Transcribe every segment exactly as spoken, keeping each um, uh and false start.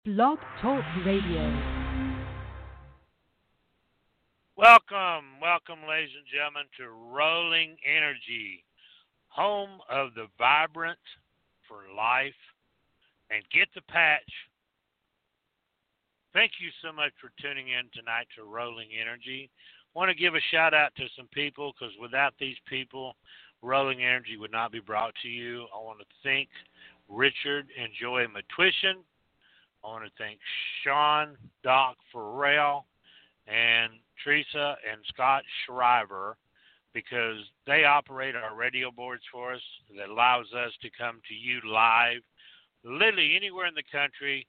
Blog Talk Radio. Welcome, welcome, ladies and gentlemen, to Rolling Energy, home of the vibrant for life, and get the patch. Thank you so much for tuning in tonight to Rolling Energy. I want to give a shout out to some people because without these people, Rolling Energy would not be brought to you. I want to thank Richard and Joy Matwishin. I want to thank Sean Doc Farrell and Teresa and Scott Shriver because they operate our radio boards for us that allows us to come to you live, literally anywhere in the country,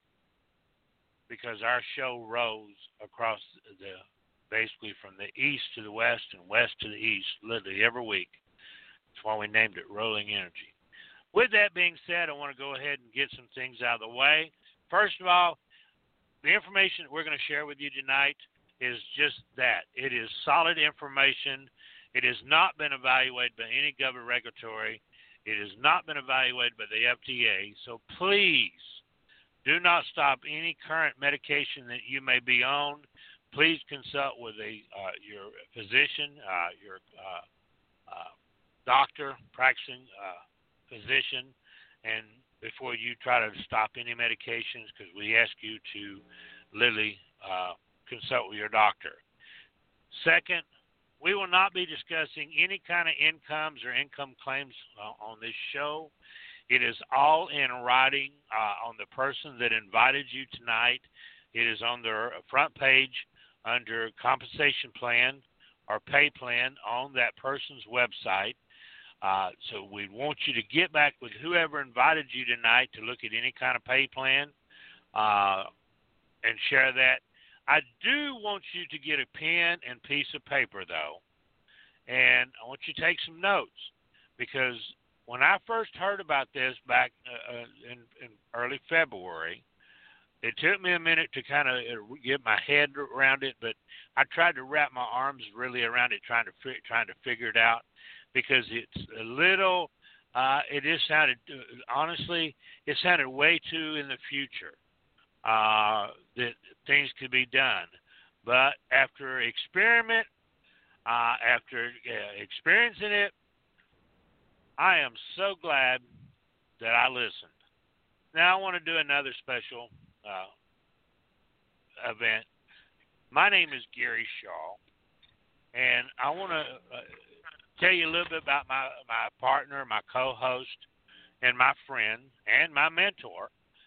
because our show rolls across the, basically from the east to the west and west to the east, literally every week. That's why we named it Rolling Energy. With that being said, I want to go ahead and get some things out of the way. First of all, the information that we're going to share with you tonight is just that. It is solid information. It has not been evaluated by any government regulatory. It has not been evaluated by the F D A. So please do not stop any current medication that you may be on. Please consult with a uh, your physician, uh, your uh, uh, doctor, practicing uh, physician, and before you try to stop any medications, because we ask you to literally uh, consult with your doctor. Second, we will not be discussing any kind of incomes or income claims uh, on this show. It is all in writing uh, on the person that invited you tonight. It is on their front page under compensation plan or pay plan on that person's website. Uh, so we want you to get back with whoever invited you tonight to look at any kind of pay plan uh, and share that. I do want you to get a pen and piece of paper, though, and I want you to take some notes, because when I first heard about this back uh, in, in early February, it took me a minute to kind of get my head around it, but I tried to wrap my arms really around it, trying to fi- trying to figure it out. Because it's a little, uh, it just sounded, honestly, it sounded way too in the future uh, that things could be done. But after experiment, uh, after uh, experiencing it, I am so glad that I listened. Now I want to do another special uh, event. My name is Gary Shaw, and I want to Uh, tell you a little bit about my, my partner, my co-host, and my friend, and my mentor,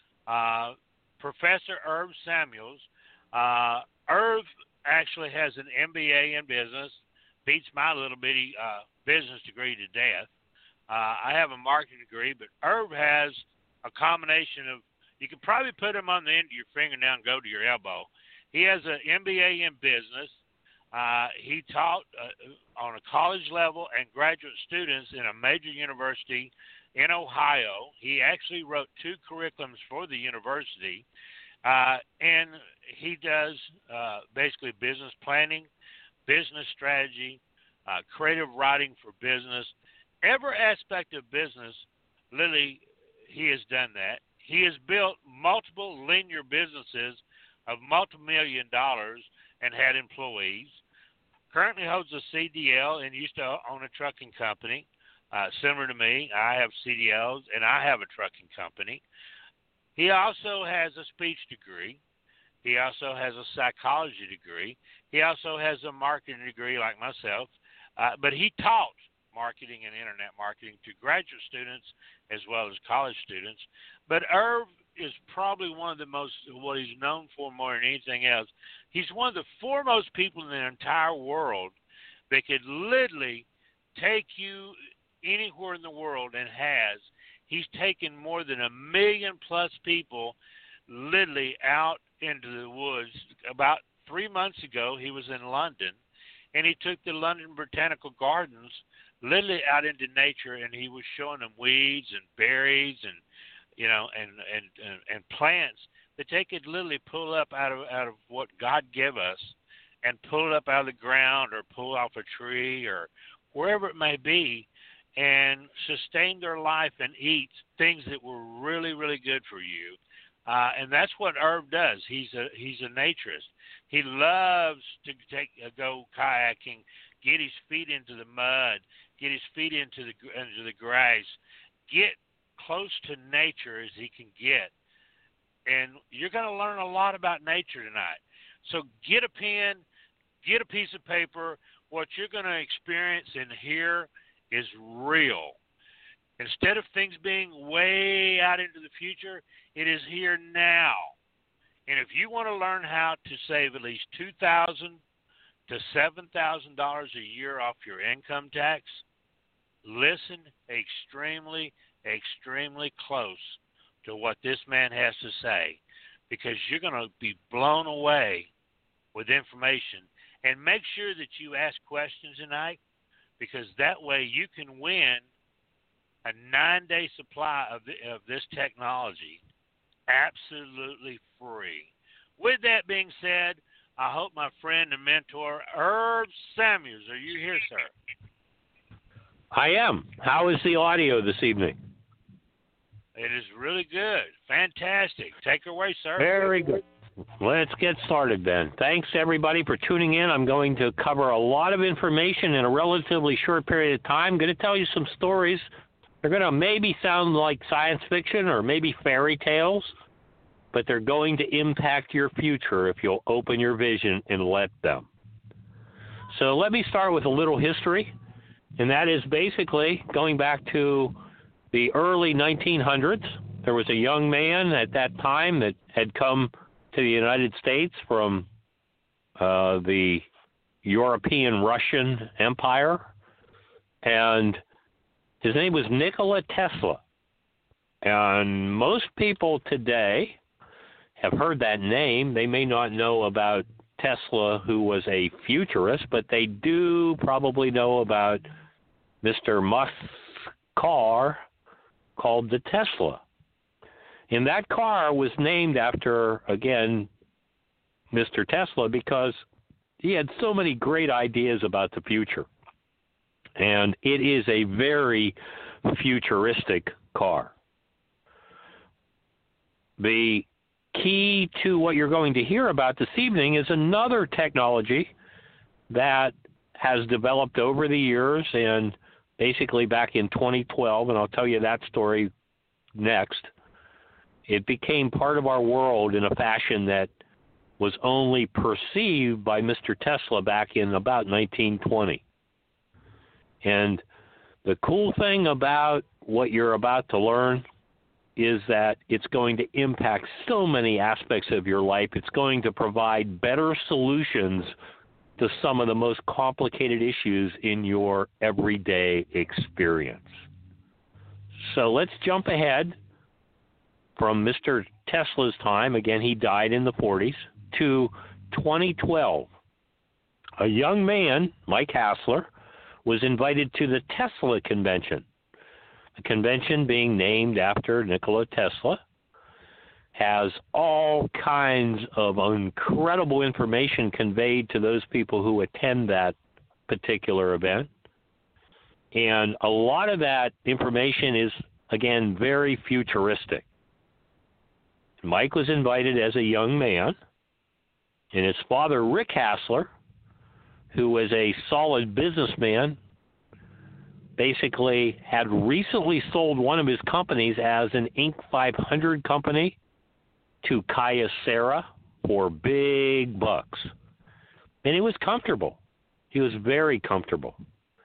uh, Professor Irv Samuels. Uh, Irv actually has an M B A in business, beats my little bitty uh, business degree to death. Uh, I have a marketing degree, but Irv has a combination of, you could probably put him on the end of your fingernail and go to your elbow. He has an M B A in business. Uh, he taught uh, on a college level and graduate students in a major university in Ohio. He actually wrote two curriculums for the university, uh, and he does uh, basically business planning, business strategy, uh, creative writing for business. Every aspect of business, literally, he has done that. He has built multiple linear businesses of multi-million dollars and had employees. Currently holds a C D L and used to own a trucking company. Uh, similar to me, I have C D Ls and I have a trucking company. He also has a speech degree. He also has a psychology degree. He also has a marketing degree like myself. Uh, but he taught marketing and internet marketing to graduate students as well as college students. But Irv is probably one of the most, what he's known for more than anything else. He's one of the foremost people in the entire world that could literally take you anywhere in the world, and has. He's taken more than a million plus people literally out into the woods. About three months ago, he was in London, and he took the London Botanical Gardens literally out into nature, and he was showing them weeds and berries and you know, and, and, and, and plants that they could literally pull up out of out of what God gave us and pull it up out of the ground or pull off a tree or wherever it may be and sustain their life and eat things that were really, really good for you. Uh, and that's what Herb does. He's a he's a naturist. He loves to take uh, go kayaking, get his feet into the mud, get his feet into the into the grass, get close to nature as he can get. And you're going to learn a lot about nature tonight. So get a pen, get a piece of paper. What you're going to experience and hear is real. Instead of things being way out into the future, it is here now. And if you want to learn how to save at least two thousand dollars to seven thousand dollars a year off your income tax, listen extremely, extremely close to what this man has to say, because you're going to be blown away with information. And make sure that you ask questions tonight, because that way you can win a nine-day supply of, the, of this technology absolutely free. With that being said, I hope my friend and mentor, Herb Samuels, are you here, sir? I am. How is the audio this evening? It is really good. Fantastic. Take it away, sir. Very good. Let's get started then. Thanks, everybody, for tuning in. I'm going to cover a lot of information in a relatively short period of time. I'm going to tell you some stories. They're going to maybe sound like science fiction or maybe fairy tales, but they're going to impact your future if you'll open your vision and let them. So let me start with a little history, and that is basically going back to the early nineteen hundreds. There was a young man at that time that had come to the United States from uh, the European Russian Empire, and his name was Nikola Tesla. And most people today have heard that name. They may not know about Tesla, who was a futurist, but they do probably know about Mister Musk's car called the Tesla. And that car was named after, again, Mister Tesla, because he had so many great ideas about the future. And it is a very futuristic car. The key to what you're going to hear about this evening is another technology that has developed over the years, and basically back in twenty twelve, and I'll tell you that story next. It became part of our world in a fashion that was only perceived by Mister Tesla back in about nineteen twenty. And the cool thing about what you're about to learn is that it's going to impact so many aspects of your life. It's going to provide better solutions to some of the most complicated issues in your everyday experience. So let's jump ahead from Mister Tesla's time, again, he died in the forties, to twenty twelve. A young man, Mike Hassler, was invited to the Tesla convention. The convention, being named after Nikola Tesla, has all kinds of incredible information conveyed to those people who attend that particular event. And a lot of that information is, again, very futuristic. Mike was invited as a young man, and his father, Rick Hassler, who was a solid businessman, basically had recently sold one of his companies as an Inc five hundred company to Kyocera for big bucks. And he was comfortable. He was very comfortable.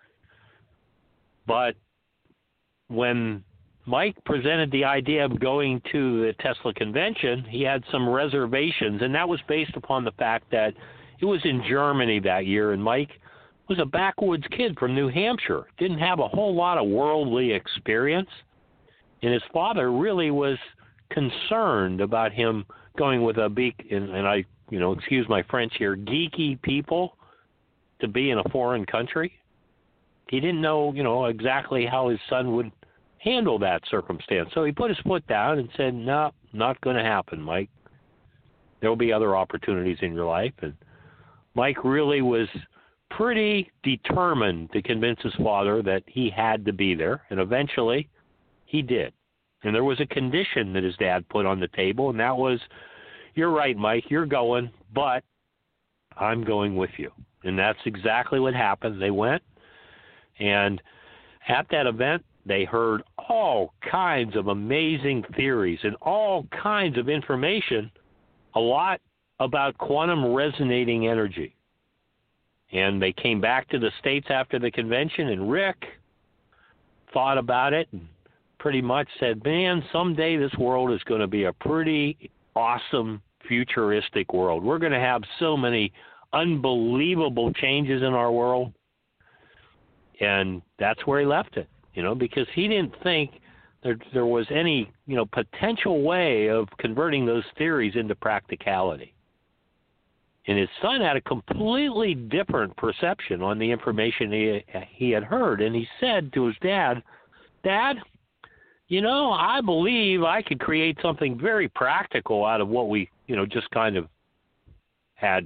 But when Mike presented the idea of going to the Tesla convention, he had some reservations, and that was based upon the fact that it was in Germany that year, and Mike was a backwoods kid from New Hampshire, didn't have a whole lot of worldly experience, and his father really was concerned about him going with a big, and, and I, you know, excuse my French here, geeky people to be in a foreign country. He didn't know, you know, exactly how his son would handle that circumstance. So he put his foot down and said, no, not going to happen, Mike. There will be other opportunities in your life. And Mike really was pretty determined to convince his father that he had to be there. And eventually he did. And there was a condition that his dad put on the table, and that was, you're right, Mike, you're going, but I'm going with you. And that's exactly what happened. They went, and at that event, they heard all kinds of amazing theories and all kinds of information, a lot about quantum resonating energy. And they came back to the States after the convention, and Rick thought about it and pretty much said, man, someday this world is going to be a pretty awesome futuristic world. We're going to have so many unbelievable changes in our world. And that's where he left it, you know, because he didn't think there, there was any, you know, potential way of converting those theories into practicality. And his son had a completely different perception on the information he, he had heard. And he said to his dad, Dad, you know, I believe I could create something very practical out of what we, you know, just kind of had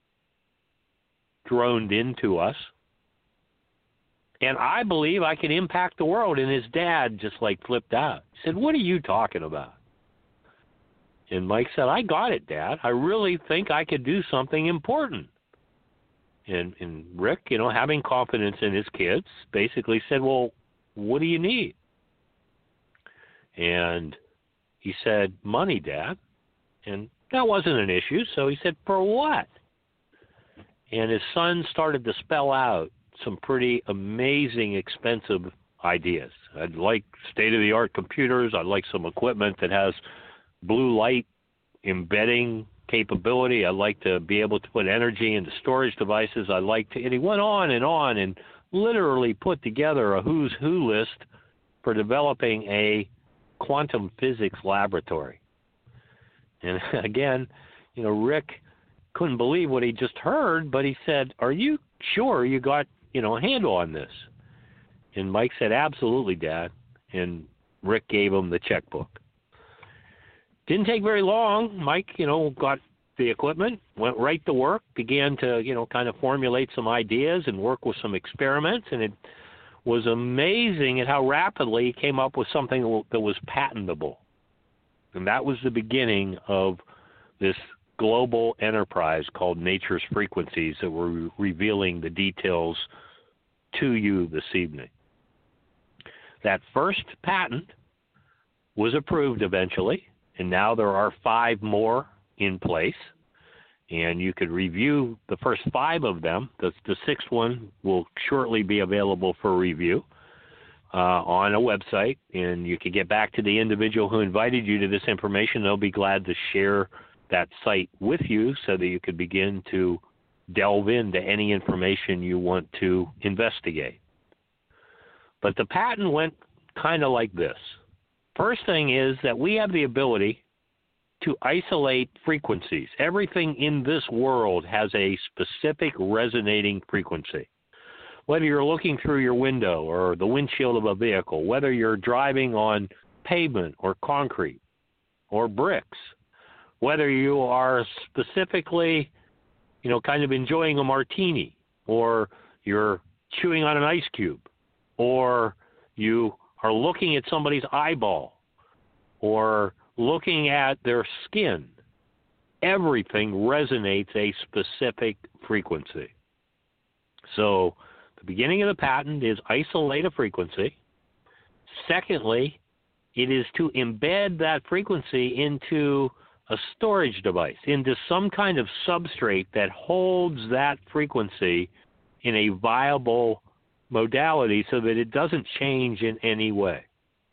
droned into us. And I believe I can impact the world. And his dad just like flipped out. He said, what are you talking about? And Mike said, I got it, Dad. I really think I could do something important. And, and Rick, you know, having confidence in his kids, basically said, well, what do you need? And he said, money, Dad. And that wasn't an issue. So he said, for what? And his son started to spell out some pretty amazing, expensive ideas. I'd like state-of-the-art computers. I'd like some equipment that has blue light embedding capability. I'd like to be able to put energy into storage devices. I'd like to, and he went on and on and literally put together a who's who list for developing a quantum physics laboratory. And again, you know, Rick couldn't believe what he just heard, but he said, are you sure you got, you know, a handle on this? And Mike said, absolutely, Dad. And Rick gave him the checkbook. Didn't take very long. Mike, you know, got the equipment, went right to work, began to, you know, kind of formulate some ideas and work with some experiments. And it was amazing at how rapidly he came up with something that was patentable. And that was the beginning of this global enterprise called Nature's Frequencies that we're revealing the details to you this evening. That first patent was approved eventually. And now there are five more in place, and you could review the first five of them. The, the sixth one will shortly be available for review uh, on a website, and you can get back to the individual who invited you to this information. They'll be glad to share that site with you so that you could begin to delve into any information you want to investigate. But the patent went kind of like this. First thing is that we have the ability to isolate frequencies. Everything in this world has a specific resonating frequency. Whether you're looking through your window or the windshield of a vehicle, whether you're driving on pavement or concrete or bricks, whether you are specifically, you know, kind of enjoying a martini, or you're chewing on an ice cube, or you are looking at somebody's eyeball, or looking at their skin, everything resonates a specific frequency. So the beginning of the patent is isolate a frequency. Secondly, it is to embed that frequency into a storage device, into some kind of substrate that holds that frequency in a viable modality so that it doesn't change in any way.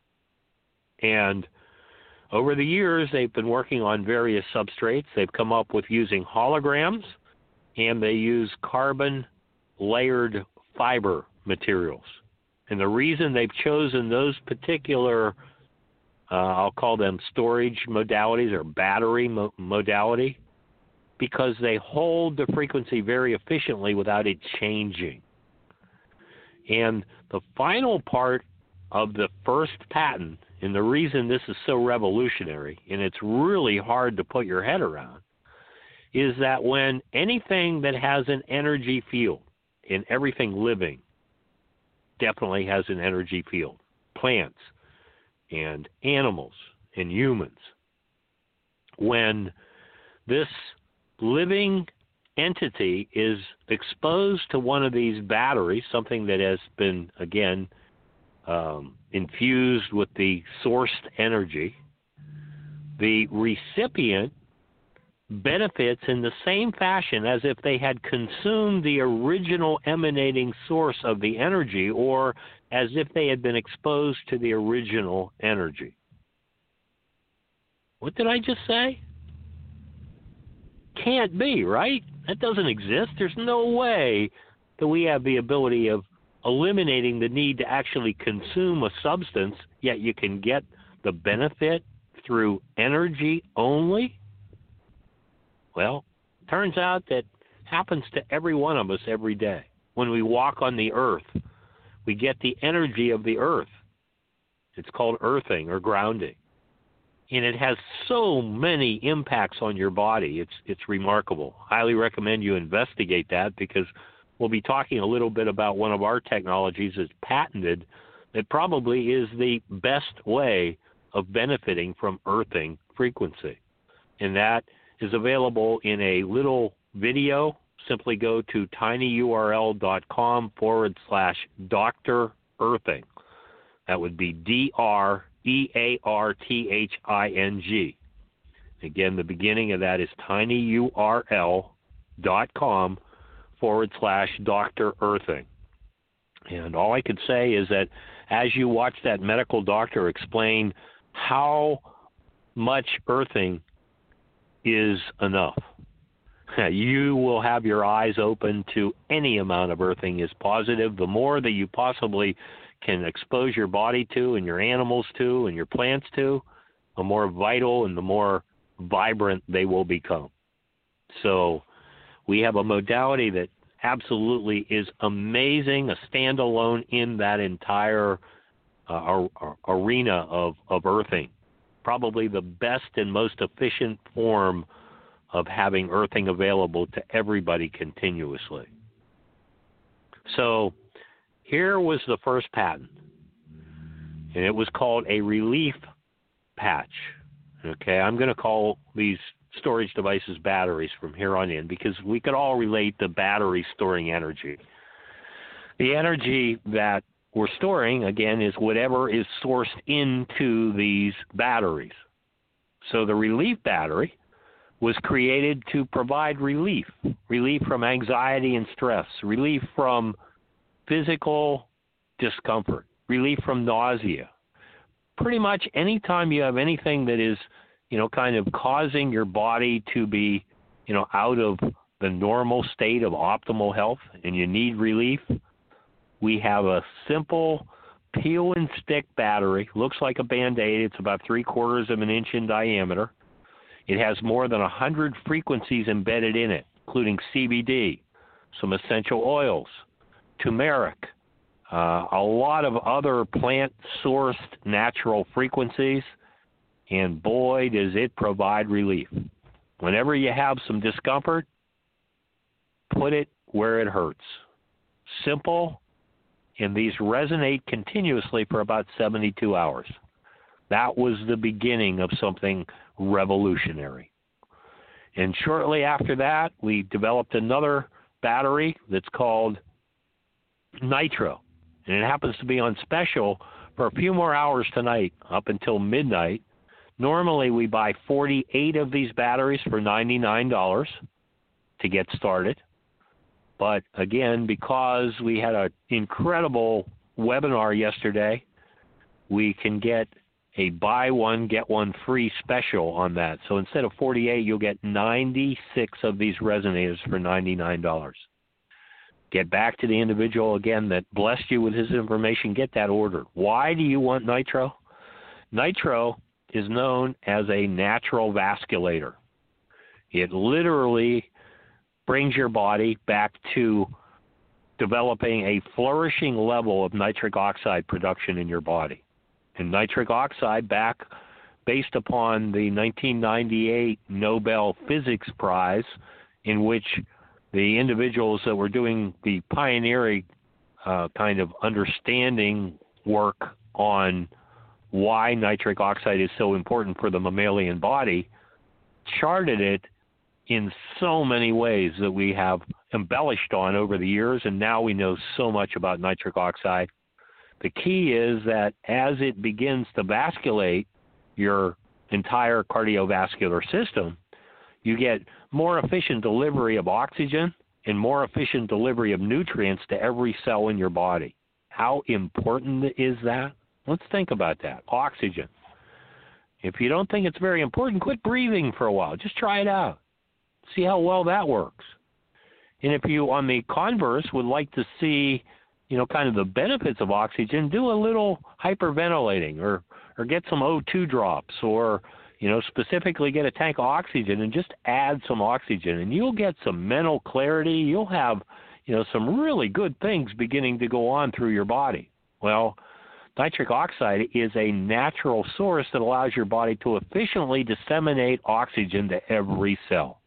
And over the years, they've been working on various substrates. They've come up with using holograms, and they use carbon layered fiber materials. And the reason they've chosen those particular, uh, I'll call them storage modalities or battery mo- modality, because they hold the frequency very efficiently without it changing. And the final part of the first patent, and the reason this is so revolutionary, and it's really hard to put your head around, is that when anything that has an energy field, and everything living definitely has an energy field, plants, and animals and humans. When this living entity is exposed to one of these batteries, something that has been, again, um, infused with the sourced energy, the recipient benefits in the same fashion as if they had consumed the original emanating source of the energy, or as if they had been exposed to the original energy. What did I just say? Can't be, right? That doesn't exist. There's no way that we have the ability of eliminating the need to actually consume a substance, yet you can get the benefit through energy only. Well, turns out that happens to every one of us every day. When we walk on the earth, we get the energy of the earth. It's called earthing or grounding. And it has so many impacts on your body. It's it's remarkable. Highly recommend you investigate that, because we'll be talking a little bit about one of our technologies that's patented that probably is the best way of benefiting from earthing frequency. And that is available in a little video. Simply go to tinyurl.com forward slash Doctor Earthing. That would be D R E A R T H I N G. Again, the beginning of that is tinyurl.com forward slash Doctor Earthing. And all I could say is that as you watch that medical doctor explain how much earthing is enough, you will have your eyes open to any amount of earthing is positive. The more that you possibly can expose your body to and your animals to and your plants to, the more vital and the more vibrant they will become. So we have a modality that absolutely is amazing, a standalone in that entire uh, arena of, of earthing. Probably the best and most efficient form of having earthing available to everybody continuously. So here was the first patent, and it was called a relief patch. Okay, I'm going to call these storage devices batteries from here on in, because we could all relate to battery storing energy. The energy that we're storing, again, is whatever is sourced into these batteries. So the relief battery was created to provide relief, relief from anxiety and stress, relief from physical discomfort, relief from nausea. Pretty much anytime you have anything that is, you know, kind of causing your body to be, you know, out of the normal state of optimal health and you need relief, we have a simple peel and stick battery. Looks like a Band-Aid. It's about three quarters of an inch in diameter. It has more than one hundred frequencies embedded in it, including C B D, some essential oils, turmeric, uh, a lot of other plant-sourced natural frequencies, and boy, does it provide relief. Whenever you have some discomfort, put it where it hurts. Simple, and these resonate continuously for about seventy-two hours. That was the beginning of something revolutionary. And shortly after that, we developed another battery that's called Nitro, and it happens to be on special for a few more hours tonight, up until midnight. Normally, we buy forty-eight of these batteries for ninety-nine dollars to get started. But again, because we had an incredible webinar yesterday, we can get a buy one, get one free special on that. So instead of forty-eight, you'll get ninety-six of these resonators for ninety-nine dollars. Get back to the individual, again, that blessed you with his information. Get that ordered. Why do you want Nitro? Nitro is known as a natural vasculator. It literally brings your body back to developing a flourishing level of nitric oxide production in your body. And nitric oxide, back based upon the nineteen ninety-eight Nobel Physics Prize, in which the individuals that were doing the pioneering uh, kind of understanding work on why nitric oxide is so important for the mammalian body, charted it in so many ways that we have embellished on over the years, and now we know so much about nitric oxide. The key is that as it begins to vasculate your entire cardiovascular system, you get more efficient delivery of oxygen and more efficient delivery of nutrients to every cell in your body. How important is that? Let's think about that. Oxygen. If you don't think it's very important, quit breathing for a while. Just try it out. See how well that works. And if you, on the converse, would like to see, you know, kind of the benefits of oxygen, do a little hyperventilating or, or get some O two drops or, you know, specifically get a tank of oxygen and just add some oxygen. And you'll get some mental clarity. You'll have, you know, some really good things beginning to go on through your body. Well, nitric oxide is a natural source that allows your body to efficiently disseminate oxygen to every cell.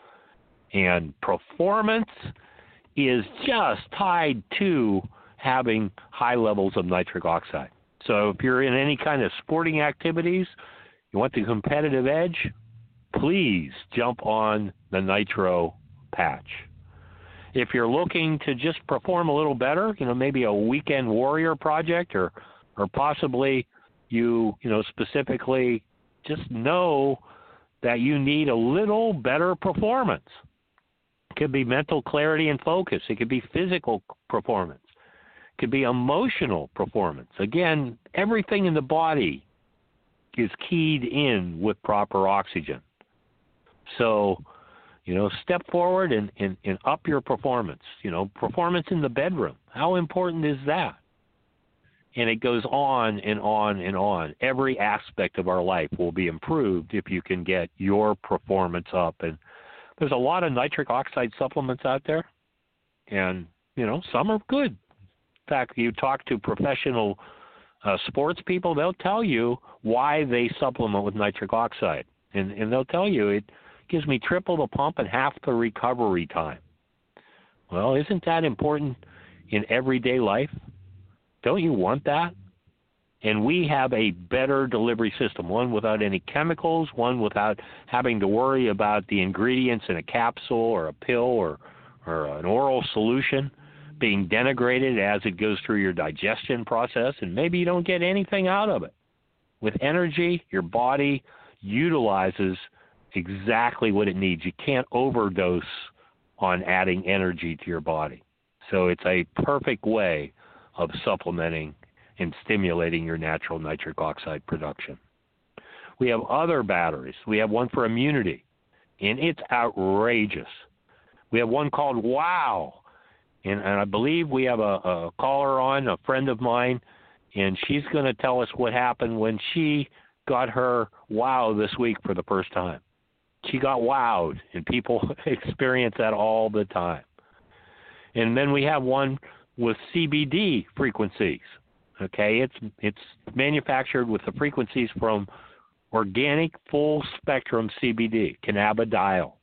And performance is just tied to having high levels of nitric oxide. So if you're in any kind of sporting activities, you want the competitive edge, please jump on the nitro patch. If you're looking to just perform a little better, you know, maybe a weekend warrior project or or possibly you, you know, specifically just know that you need a little better performance. It could be mental clarity and focus. It could be physical performance. It could be emotional performance. Again, everything in the body is keyed in with proper oxygen. So, you know, step forward and, and, and up your performance. You know, performance in the bedroom. How important is that? And it goes on and on and on. Every aspect of our life will be improved if you can get your performance up. And there's a lot of nitric oxide supplements out there, and, you know, some are good. In fact, you talk to professional uh, sports people, they'll tell you why they supplement with nitric oxide. And, and they'll tell you it gives me triple the pump and half the recovery time. Well, isn't that important in everyday life? Don't you want that? And we have a better delivery system, one without any chemicals, one without having to worry about the ingredients in a capsule or a pill or, or an oral solution being denigrated as it goes through your digestion process, and maybe you don't get anything out of it. With energy, your body utilizes exactly what it needs. You can't overdose on adding energy to your body. So it's a perfect way of supplementing and stimulating your natural nitric oxide production. We have other batteries. We have one for immunity, and it's outrageous. We have one called WOW, and, and I believe we have a, a caller on, a friend of mine, and she's going to tell us what happened when she got her WOW this week for the first time. She got wowed, and people experience that all the time. And then we have one with C B D frequencies. Okay, it's it's manufactured with the frequencies from organic full spectrum C B D, cannabidiol.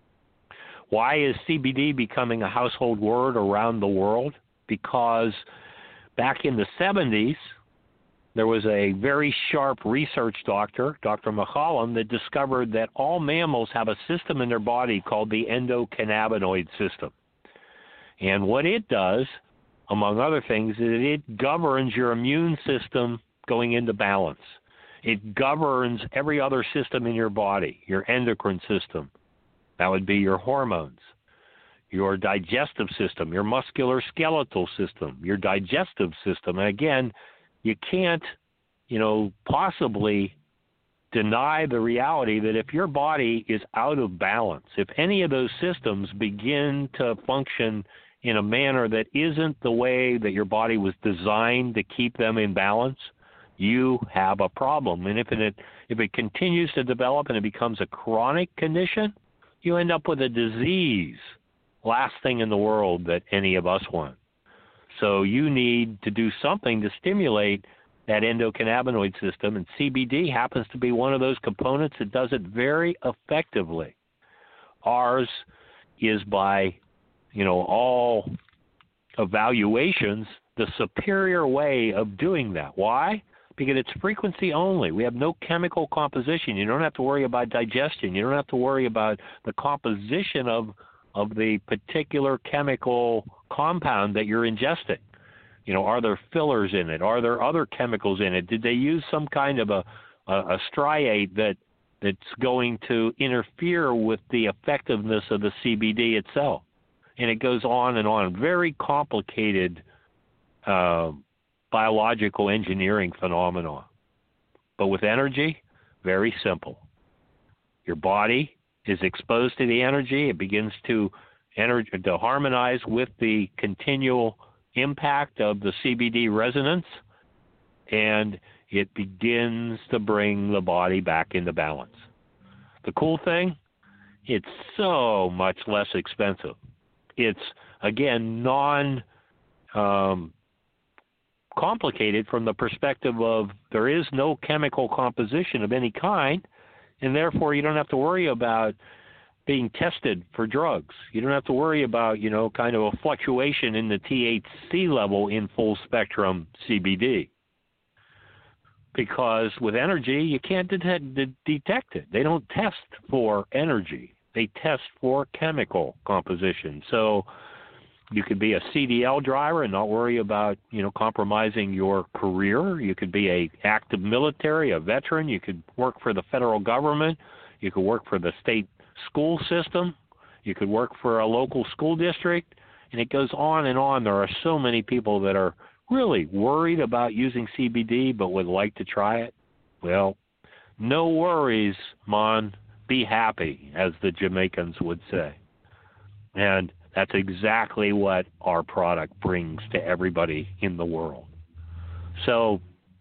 Why is C B D becoming a household word around the world? Because back in the seventies, there was a very sharp research doctor, Doctor McCollum, that discovered that all mammals have a system in their body called the endocannabinoid system. And what it does, among other things, is it governs your immune system going into balance. It governs every other system in your body, your endocrine system. That would be your hormones, your digestive system, your musculoskeletal system, your digestive system. And again, you can't, you know, possibly deny the reality that if your body is out of balance, if any of those systems begin to function in a manner that isn't the way that your body was designed to keep them in balance, you have a problem. And if it if it continues to develop and it becomes a chronic condition, you end up with a disease, last thing in the world that any of us want. So you need to do something to stimulate that endocannabinoid system, and C B D happens to be one of those components that does it very effectively. Ours is by, you know, all evaluations, the superior way of doing that. Why? because it's frequency only. We have no chemical composition. You don't have to worry about digestion. You don't have to worry about the composition of of the particular chemical compound that you're ingesting. You know, are there fillers in it? Are there other chemicals in it? Did they use some kind of a, a, a striate that that's going to interfere with the effectiveness of the C B D itself? And it goes on and on. Very complicated uh, biological engineering phenomenon. But with energy, very simple. Your body is exposed to the energy. It begins to, ener- to harmonize with the continual impact of the C B D resonance, and it begins to bring the body back into balance. The cool thing, it's so much less expensive. It's, again, non um, complicated from the perspective of there is no chemical composition of any kind, and therefore you don't have to worry about being tested for drugs. You don't have to worry about, you know, kind of a fluctuation in the T H C level in full spectrum C B D. Because with energy, you can't detect, de- detect it. They don't test for energy. They test for chemical composition. So you could be a C D L driver and not worry about, you know, compromising your career. You could be a active military, a veteran. You could work for the federal government. You could work for the state school system. You could work for a local school district. And it goes on and on. There are so many people that are really worried about using C B D but would like to try it. Well, no worries, Mon. Be happy, as the Jamaicans would say. And that's exactly what our product brings to everybody in the world. So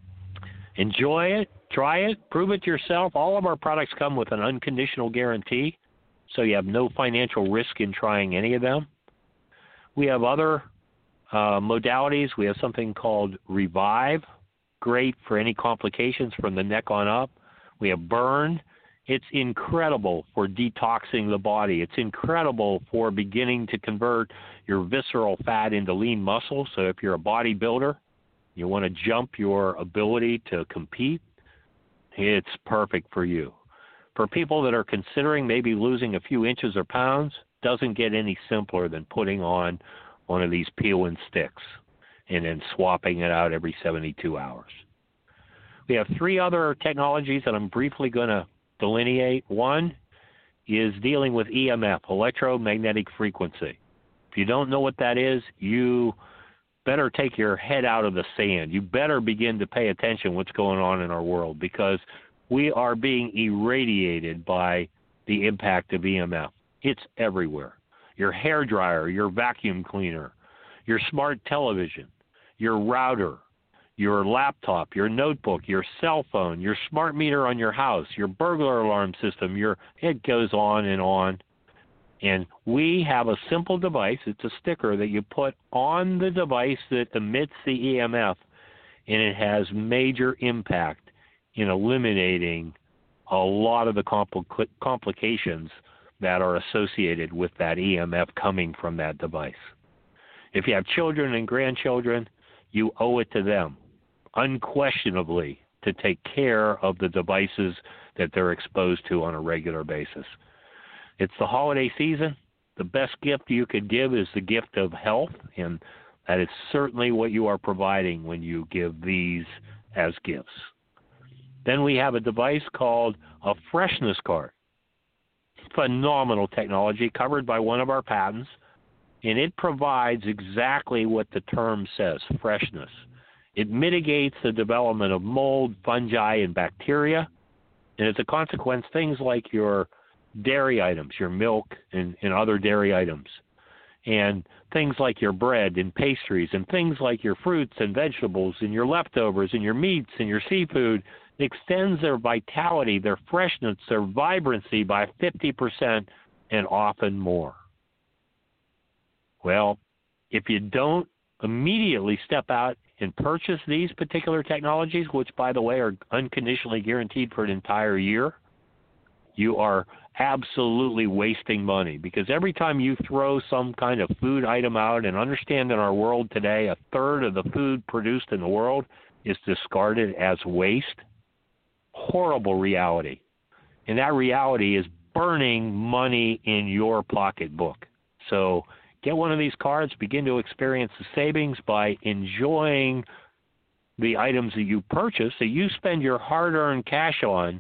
enjoy it, try it, prove it yourself. All of our products come with an unconditional guarantee, so you have no financial risk in trying any of them. We have other uh, modalities. We have something called Revive, great for any complications from the neck on up. We have Burn. It's incredible for detoxing the body. It's incredible for beginning to convert your visceral fat into lean muscle. So if you're a bodybuilder, you want to jump your ability to compete, it's perfect for you. For people that are considering maybe losing a few inches or pounds, doesn't get any simpler than putting on one of these peel and sticks and then swapping it out every seventy-two hours. We have three other technologies that I'm briefly going to delineate. One is dealing with E M F, electromagnetic frequency. If you don't know what that is, you better take your head out of the sand. You better begin to pay attention to what's going on in our world, because we are being irradiated by the impact of E M F. It's everywhere. Your hair dryer, your vacuum cleaner, your smart television, your router, your laptop, your notebook, your cell phone, your smart meter on your house, your burglar alarm system, your it goes on and on. And we have a simple device. It's a sticker that you put on the device that emits the E M F, and it has major impact in eliminating a lot of the compl- complications that are associated with that E M F coming from that device. If you have children and grandchildren, you owe it to them, unquestionably, to take care of the devices that they're exposed to on a regular basis. It's the holiday season. The best gift you could give is the gift of health, and that is certainly what you are providing when you give these as gifts. Then we have a device called a freshness card. Phenomenal technology covered by one of our patents, and it provides exactly what the term says, freshness. It mitigates the development of mold, fungi, and bacteria, and as a consequence, things like your dairy items, your milk and, and other dairy items, and things like your bread and pastries, and things like your fruits and vegetables and your leftovers and your meats and your seafood, extends their vitality, their freshness, their vibrancy by fifty percent and often more. Well, if you don't immediately step out and purchase these particular technologies, which, by the way, are unconditionally guaranteed for an entire year, you are absolutely wasting money, because every time you throw some kind of food item out, and understand in our world today, a third of the food produced in the world is discarded as waste. Horrible reality. And that reality is burning money in your pocketbook. So get one of these cards, begin to experience the savings by enjoying the items that you purchase, that you spend your hard-earned cash on,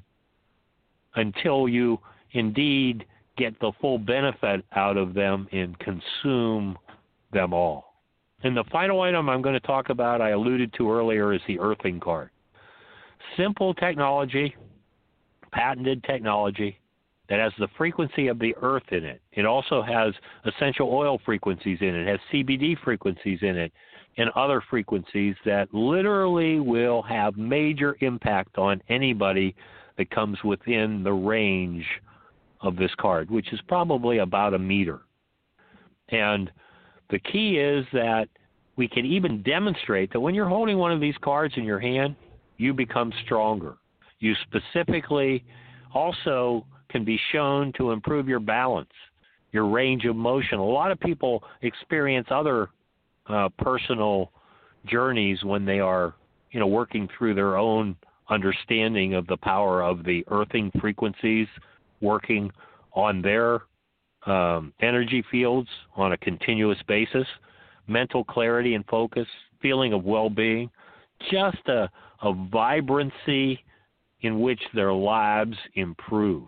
until you indeed get the full benefit out of them and consume them all. And the final item I'm going to talk about, I alluded to earlier, is the earthing card. Simple technology, patented technology that has the frequency of the earth in it. It also has essential oil frequencies in it. It has C B D frequencies in it and other frequencies that literally will have major impact on anybody that comes within the range of this card, which is probably about a meter. And the key is that we can even demonstrate that when you're holding one of these cards in your hand, you become stronger. You specifically also can be shown to improve your balance, your range of motion. A lot of people experience other uh, personal journeys when they are, you know, working through their own understanding of the power of the earthing frequencies, working on their um, energy fields on a continuous basis, mental clarity and focus, feeling of well-being, just a, a vibrancy in which their lives improve.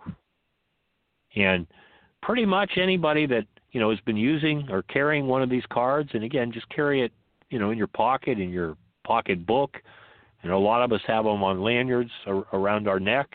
And pretty much anybody that, you know, has been using or carrying one of these cards, and again, just carry it, you know, in your pocket, in your pocket book. You know, a lot of us have them on lanyards ar- around our neck.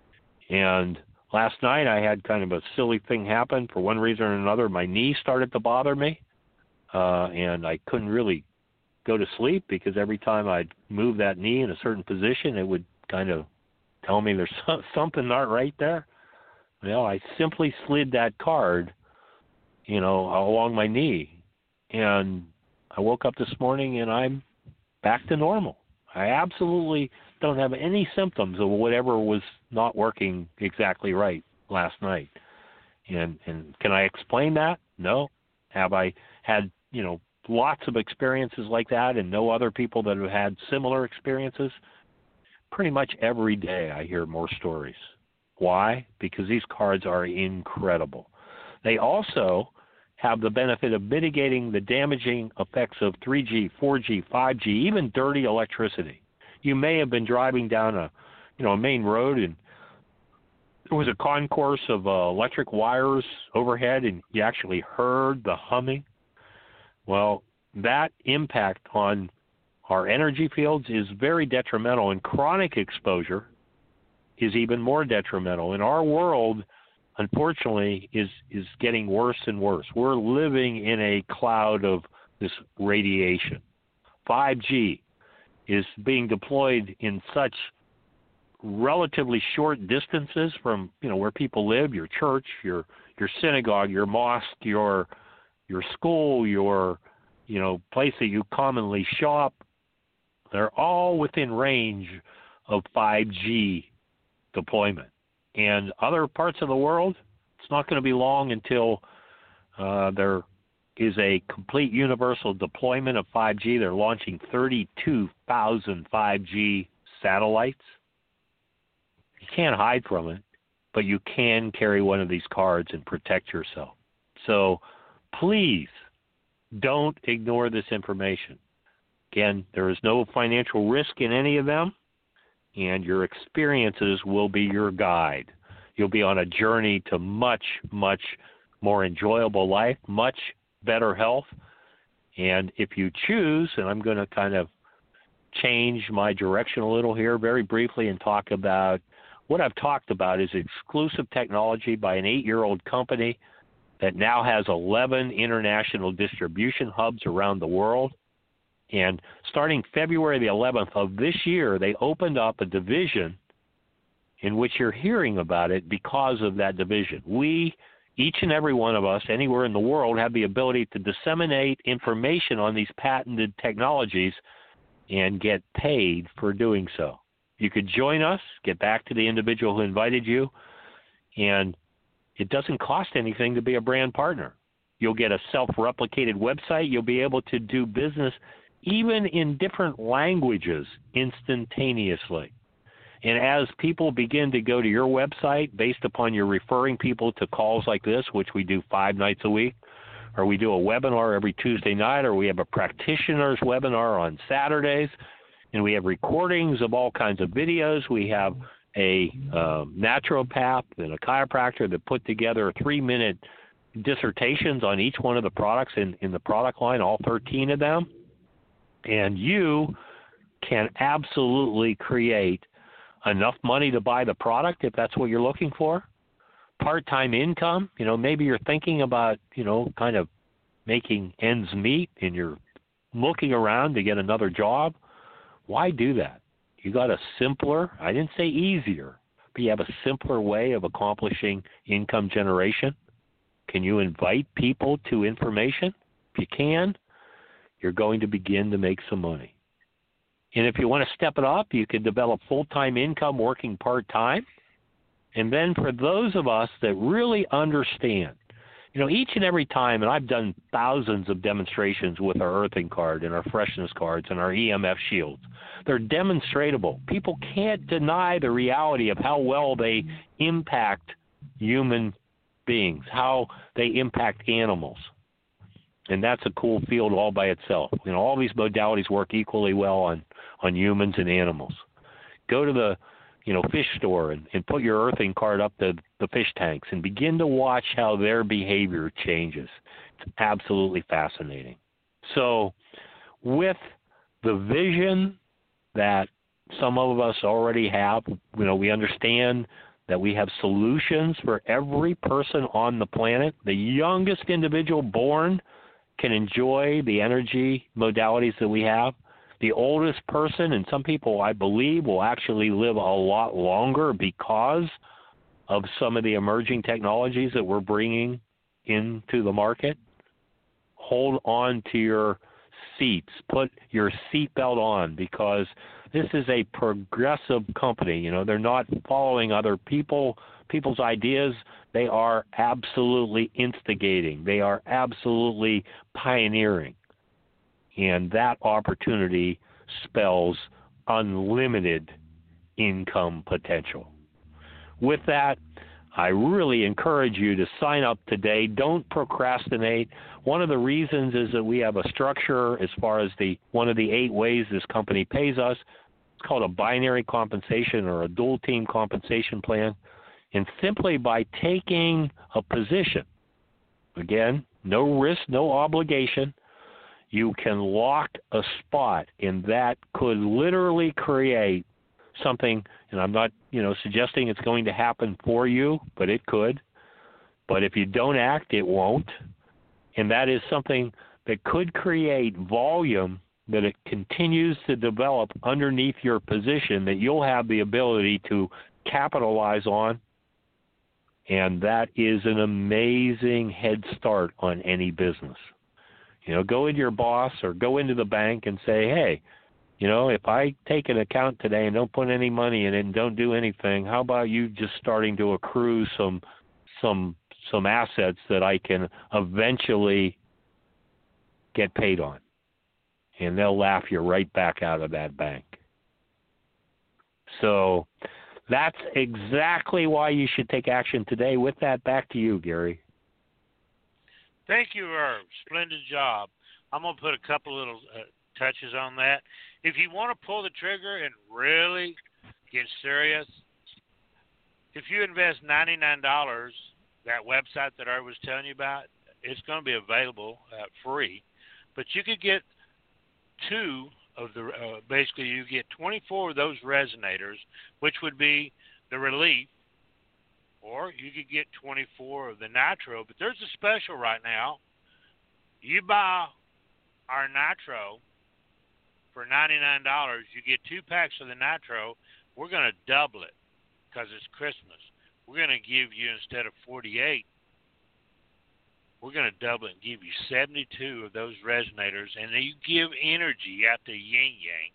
And last night I had kind of a silly thing happen. For one reason or another, my knee started to bother me, uh, and I couldn't really go to sleep because every time I'd move that knee in a certain position, it would kind of tell me there's something not right there. Well, I simply slid that card, you know, along my knee, and I woke up this morning and I'm back to normal. I absolutely don't have any symptoms of whatever was not working exactly right last night. And and can I explain that? No. Have I had, you know, lots of experiences like that and no other people that have had similar experiences? Pretty much every day I hear more stories. Why? Because these cards are incredible. They also have the benefit of mitigating the damaging effects of three G, four G, five G, even dirty electricity. You may have been driving down a, you know, a main road and there was a concourse of uh, electric wires overhead and you actually heard the humming. Well, that impact on our energy fields is very detrimental, and chronic exposure is even more detrimental. And our world, unfortunately, is, is getting worse and worse. We're living in a cloud of this radiation. five G is being deployed in such relatively short distances from, you know, where people live, your church, your your synagogue, your mosque, your your school, your, you know, place that you commonly shop. They're all within range of five G deployment. And other parts of the world, it's not going to be long until uh, there is a complete universal deployment of five G. They're launching thirty-two thousand five G satellites. You can't hide from it, but you can carry one of these cards and protect yourself. So please don't ignore this information. Again, there is no financial risk in any of them, and your experiences will be your guide. You'll be on a journey to much, much more enjoyable life, much better health. And if you choose, and I'm going to kind of change my direction a little here very briefly and talk about what I've talked about is exclusive technology by an eight-year-old company that now has eleven international distribution hubs around the world. And starting February the eleventh of this year, they opened up a division in which you're hearing about it because of that division. We, each and every one of us, anywhere in the world, have the ability to disseminate information on these patented technologies and get paid for doing so. You could join us, get back to the individual who invited you, and it doesn't cost anything to be a brand partner. You'll get a self-replicated website. You'll be able to do business even in different languages instantaneously. And as people begin to go to your website based upon your referring people to calls like this, which we do five nights a week, or we do a webinar every Tuesday night, or we have a practitioner's webinar on Saturdays, and we have recordings of all kinds of videos. We have a uh, naturopath and a chiropractor that put together three-minute dissertations on each one of the products in, in the product line, all thirteen of them. And you can absolutely create enough money to buy the product if that's what you're looking for. Part-time income, you know, maybe you're thinking about, you know, kind of making ends meet and you're looking around to get another job. Why do that? You got a simpler, I didn't say easier, but you have a simpler way of accomplishing income generation. Can you invite people to information? If you can, you're going to begin to make some money. And if you want to step it up, you can develop full-time income working part-time. And then for those of us that really understand, you know, each and every time, and I've done thousands of demonstrations with our earthing card and our freshness cards and our E M F shields. They're demonstratable. People can't deny the reality of how well they impact human beings, how they impact animals. And that's a cool field all by itself. You know, all these modalities work equally well on, on humans and animals. Go to the, you know, fish store and, and put your earthing card up to the fish tanks and begin to watch how their behavior changes. It's absolutely fascinating. So with the vision that some of us already have, you know, we understand that we have solutions for every person on the planet. The youngest individual born can enjoy the energy modalities that we have. The oldest person, and some people, I believe, will actually live a lot longer because of some of the emerging technologies that we're bringing into the market. Hold on to your seats. Put your seatbelt on, because this is a progressive company. You know, they're not following other people, people's ideas. They are absolutely instigating. They are absolutely pioneering. And that opportunity spells unlimited income potential. With that, I really encourage you to sign up today. Don't procrastinate. One of the reasons is that we have a structure as far as the one of the eight ways this company pays us. It's called a binary compensation or a dual team compensation plan. And simply by taking a position, again, no risk, no obligation, you can lock a spot, and that could literally create something, and I'm not, you know, suggesting it's going to happen for you, but it could. But if you don't act, it won't. And that is something that could create volume that it continues to develop underneath your position that you'll have the ability to capitalize on. And that is an amazing head start on any business. You know, go into your boss or go into the bank and say, hey, you know, if I take an account today and don't put any money in it and don't do anything, how about you just starting to accrue some some some assets that I can eventually get paid on? And they'll laugh you right back out of that bank. So that's exactly why you should take action today. With that, back to you, Gary. Thank you, Irv. Splendid job. I'm going to put a couple little uh, touches on that. If you want to pull the trigger and really get serious, if you invest ninety-nine dollars, that website that I was telling you about, it's going to be available uh, free. But you could get two of the, uh, basically you get twenty-four of those resonators, which would be the Relief, or you could get twenty-four of the Nitro. But there's a special right now. You buy our Nitro for ninety-nine dollars, you get two packs of the Nitro. We're going to double it because it's Christmas. We're going to give you, instead of forty-eight, we're going to double it and give you seventy-two of those resonators, and you give energy out to yin yang.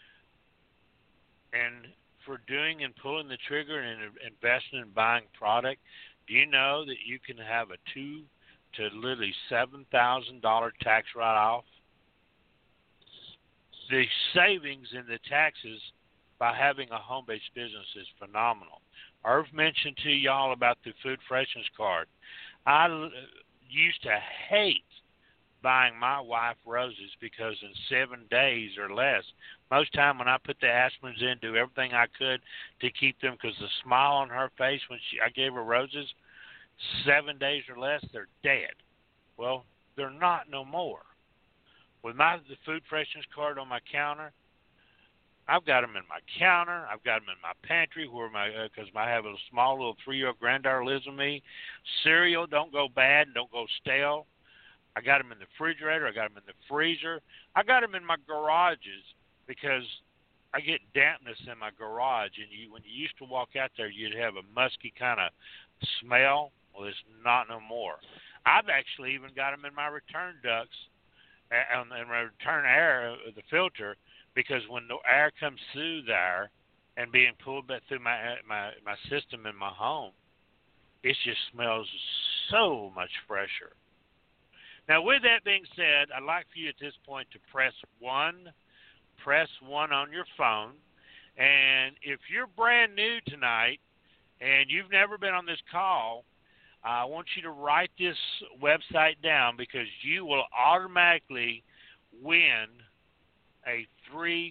And for doing and pulling the trigger and investing in buying product, do you know that you can have a two to literally seven thousand dollar tax write-off? the savings in the taxes by having a home-based business is phenomenal. Irv mentioned to y'all about the food freshness card. I l- used to hate buying my wife roses because in seven days or less, most time when I put the aspirins in, do everything I could to keep them, because the smile on her face when she I gave her roses, seven days or less, they're dead. Well, they're not no more. With my the food freshness card on my counter, I've got them in my counter. I've got them in my pantry where my because uh, I have a small little three-year-old granddaughter lives with me. Cereal don't go bad and don't go stale. I got them in the refrigerator. I got them in the freezer. I got them in my garages because I get dampness in my garage. And you, when you used to walk out there, you'd have a musky kind of smell. Well, it's not no more. I've actually even got them in my return ducts and, and my return air, the filter, because when the air comes through there and being pulled back through my my my system in my home, it just smells so much fresher. Now, with that being said, I'd like for you at this point to press one, press one on your phone. And if you're brand new tonight and you've never been on this call, I want you to write this website down, because you will automatically win a three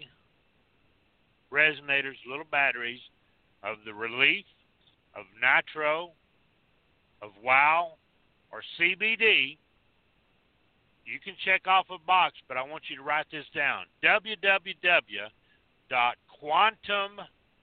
resonators, little batteries of the Relief, of Nitro, of Wow, or C B D. You can check off a box, but I want you to write this down. w w w dot quantum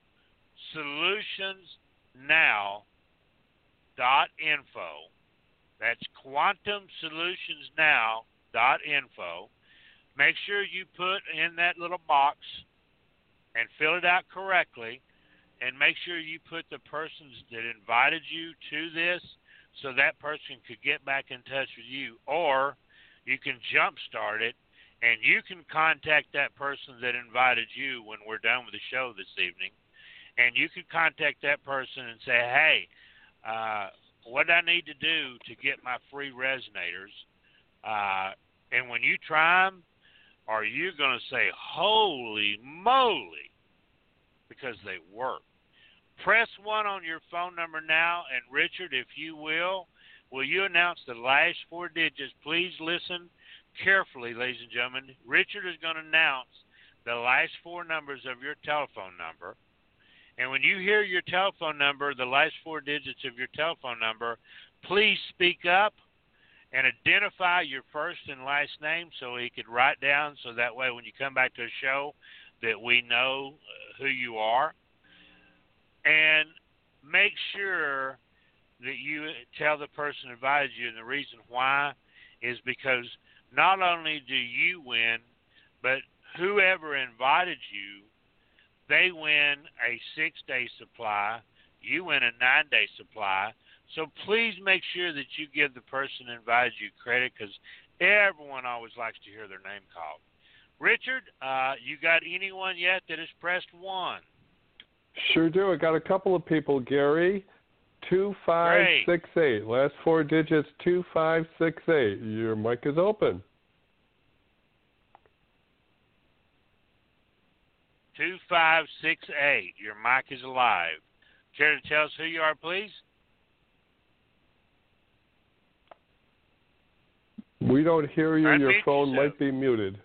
solutions now dot info. That's quantum solutions now dot info. Make sure you put in that little box and fill it out correctly, and make sure you put the persons that invited you to this so that person could get back in touch with you, or you can jumpstart it, and you can contact that person that invited you when we're done with the show this evening, and you can contact that person and say, hey, uh, what do I need to do to get my free resonators? Uh, and when you try them, are you going to say, holy moly, because they work? Press one on your phone number now, and Richard, if you will, will you announce the last four digits? Please listen carefully, ladies and gentlemen. Richard is going to announce the last four numbers of your telephone number. And when you hear your telephone number, the last four digits of your telephone number, please speak up and identify your first and last name so he could write down, so that way when you come back to a show that we know who you are. And make sure that you tell the person who invited you, and the reason why is because not only do you win, but whoever invited you, they win a six-day supply, you win a nine-day supply. So please make sure that you give the person who invited you credit, because everyone always likes to hear their name called. Richard, uh, you got anyone yet that has pressed one? Sure do. I got a couple of people. Gary, two five six eight. Last four digits, two five six eight. Your mic is open. two five six eight. Your mic is alive. Care to tell us who you are, please? We don't hear you. Unmute Your phone yourself. might be muted.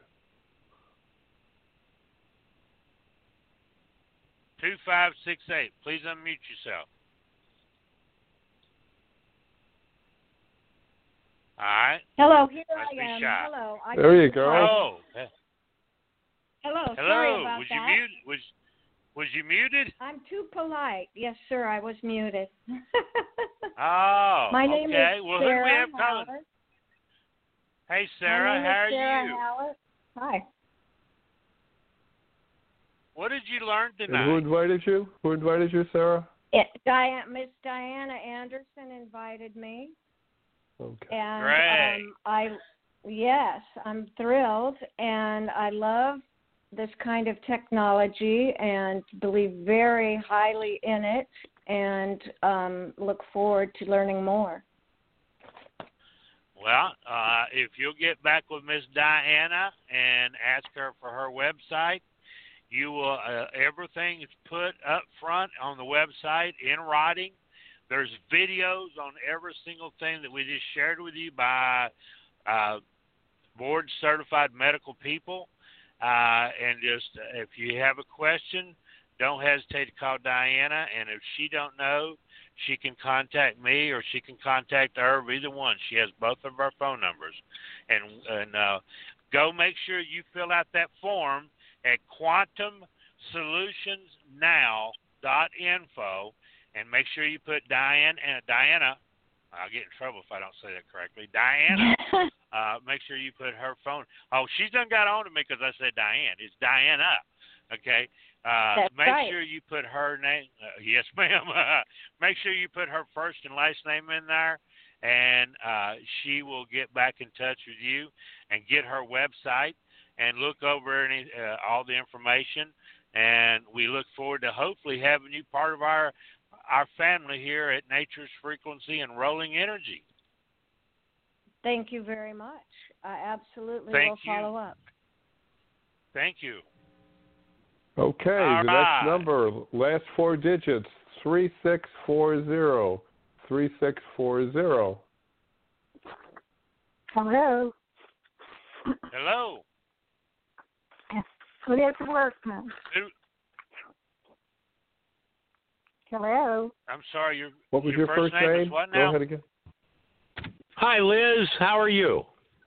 two five six eight. Please unmute yourself. All right. Hello, here Must be I am. shy. Hello. I There you go. Oh. Hello. Hello. Sorry about was that. you muted? Was was you muted? I'm too polite. Yes, sir. I was muted. Oh. My name okay. is Well, Sarah who do we have calling? Howard. Hey, Sarah. My name How are is Sarah you? Howard. Hi. What did you learn And tonight? who invited you? Who invited you, Sarah? It, Diane, Miss Diana Anderson invited me, Okay. and Great. um, I, yes, I'm thrilled, and I love this kind of technology and believe very highly in it, and um, look forward to learning more. Well, uh, if you'll get back with Miss Diana and ask her for her website, you will. Uh, everything is put up front on the website in writing. There's videos on every single thing that we just shared with you by uh, board-certified medical people. Uh, and just uh, if you have a question, don't hesitate to call Diana. And if she don't know, she can contact me or she can contact her, either one. She has both of our phone numbers. And, and uh, go make sure you fill out that form at quantum solutions now dot info, and make sure you put Diane and Diana. I'll get in trouble if I don't say that correctly. Diana. uh, make sure you put her phone. Oh, she's done got on to me because I said Diane. It's Diana. Okay. Uh, That's make right. sure you put her name. Uh, yes, ma'am. Make sure you put her first and last name in there, and uh, she will get back in touch with you and get her website and look over any uh, all the information. And we look forward to hopefully having you part of our our family here at Nature's Frequency and Rolling Energy. Thank you very much. I absolutely Thank will you. follow up. Thank you. Okay, All the right. next number, last four digits, three six four zero. three six four zero. Hello. Hello. Liz Workman. Who- Hello. I'm sorry. Your What was your, your first name? name? Is what Go now? ahead again. Hi, Liz. How are you?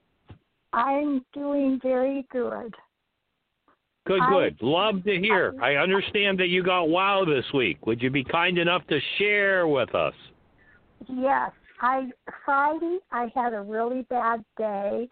I'm doing very good. Good, I- good. Love to hear. I understand that you got WOW this week. Would you be kind enough to share with us? Yes. I Friday I had a really bad day,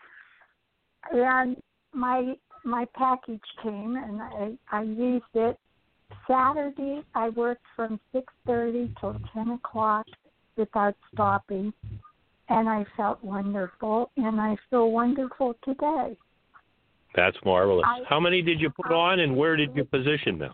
and my my package came and I I used it. Saturday I worked from six thirty till ten o'clock without stopping, and I felt wonderful, and I feel wonderful today. That's marvelous. I- How many did you put on, and where did you position them?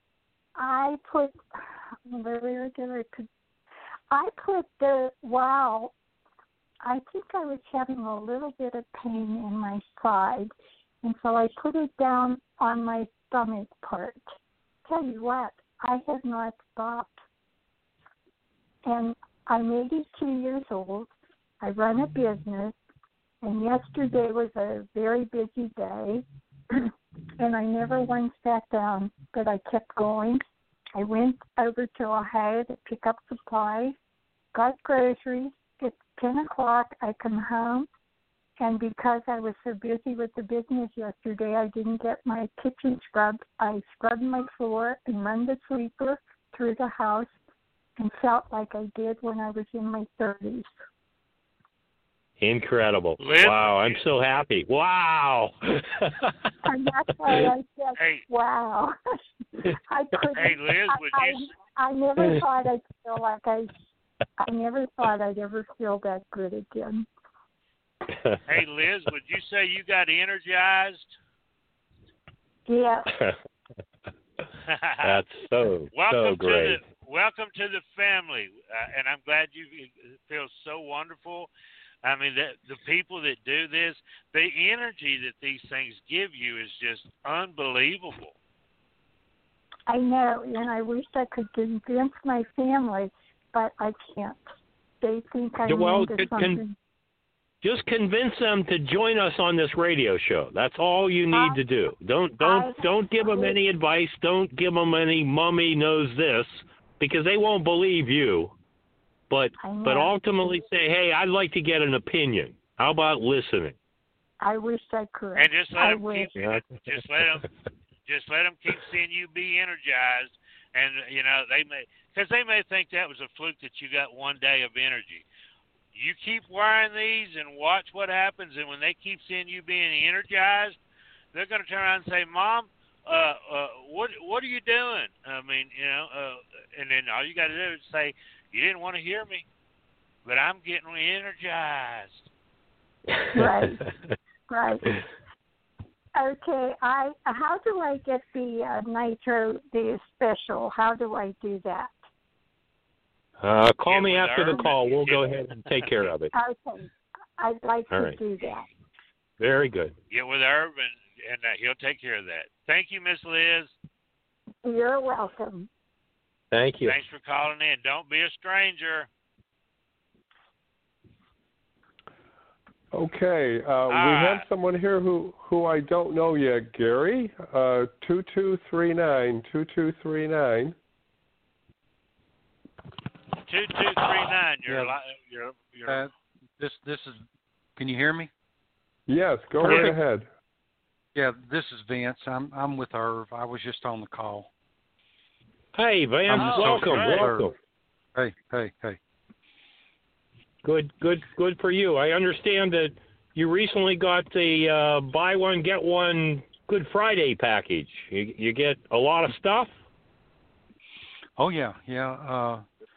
I put where did I put? I put the wow. I think I was having a little bit of pain in my side, and so I put it down on my stomach part. Tell you what, I have not stopped, and I'm eighty-two years old. I run a business, and yesterday was a very busy day, and I never once sat down, but I kept going. I went over to Ohio to pick up supplies, got groceries. It's ten o'clock. I come home, and because I was so busy with the business yesterday, I didn't get my kitchen scrubbed. I scrubbed my floor and run the sweeper through the house and felt like I did when I was in my thirties. Incredible. Liz? Wow, I'm so happy. Wow. And that's why I said, Hey. wow. I couldn't. Hey, Liz, would I, you? I, I never thought I'd feel like I. I never thought I'd ever feel that good again. Hey, Liz, would you say you got energized? Yeah. That's so, welcome so great. To the, welcome to the family, uh, and I'm glad you feel so wonderful. I mean, the, the people that do this, the energy that these things give you is just unbelievable. I know, and I wish I could convince my family, but I can't. They think I'm Well, into con- something. Just convince them to join us on this radio show. That's all you need I- to do. Don't don't I- don't give them any advice. Don't give them any "mommy knows this," because they won't believe you. But I know. but ultimately say, "Hey, I'd like to get an opinion. How about listening?" I wish I could. And just let I them wish. keep, just let them, just let them keep seeing you be energized, and you know they may, because they may think that was a fluke that you got one day of energy. You keep wearing these and watch what happens, and when they keep seeing you being energized, they're going to turn around and say, "Mom, uh, uh, what what are you doing?" I mean, you know, uh, and then all you got to do is say, "You didn't want to hear me, but I'm getting energized." Right. Right. Okay. I. How do I get the uh, Nitro the special? How do I do that? Uh, call Get me with after the Irv. call. We'll Get- go ahead and take care of it. Okay. I'd like All to right. do that. Very good. Get with Herb, and, and uh, he'll take care of that. Thank you, Miss Liz. You're welcome. Thank you. Thanks for calling in. Don't be a stranger. Okay, uh, we right. have someone here who, who I don't know yet. Gary, uh, two two three nine, two two three nine. Two two three nine. You're Yeah. li- you're you're. Uh, this this is. Can you hear me? Yes, go Perfect. right ahead. Yeah, this is Vince. I'm I'm with Irv. I was just on the call. Hey, Vance, I'm the welcome, social welcome. Hey, hey, hey. Good, good, good for you. I understand that you recently got the uh, buy one get one Good Friday package. You, you get a lot of stuff. Oh yeah, yeah. Uh,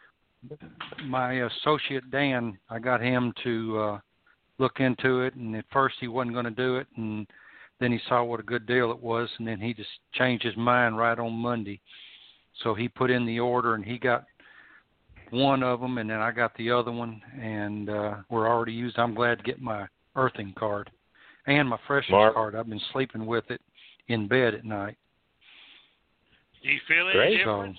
my associate Dan, I got him to uh, look into it, and at first he wasn't going to do it, and then he saw what a good deal it was, and then he just changed his mind right on Monday. So he put in the order, and he got one of them, and then I got the other one, and uh, we're already used. I'm glad to get my earthing card and my freshness Mark. card. I've been sleeping with it in bed at night. Do you feel any Great. difference?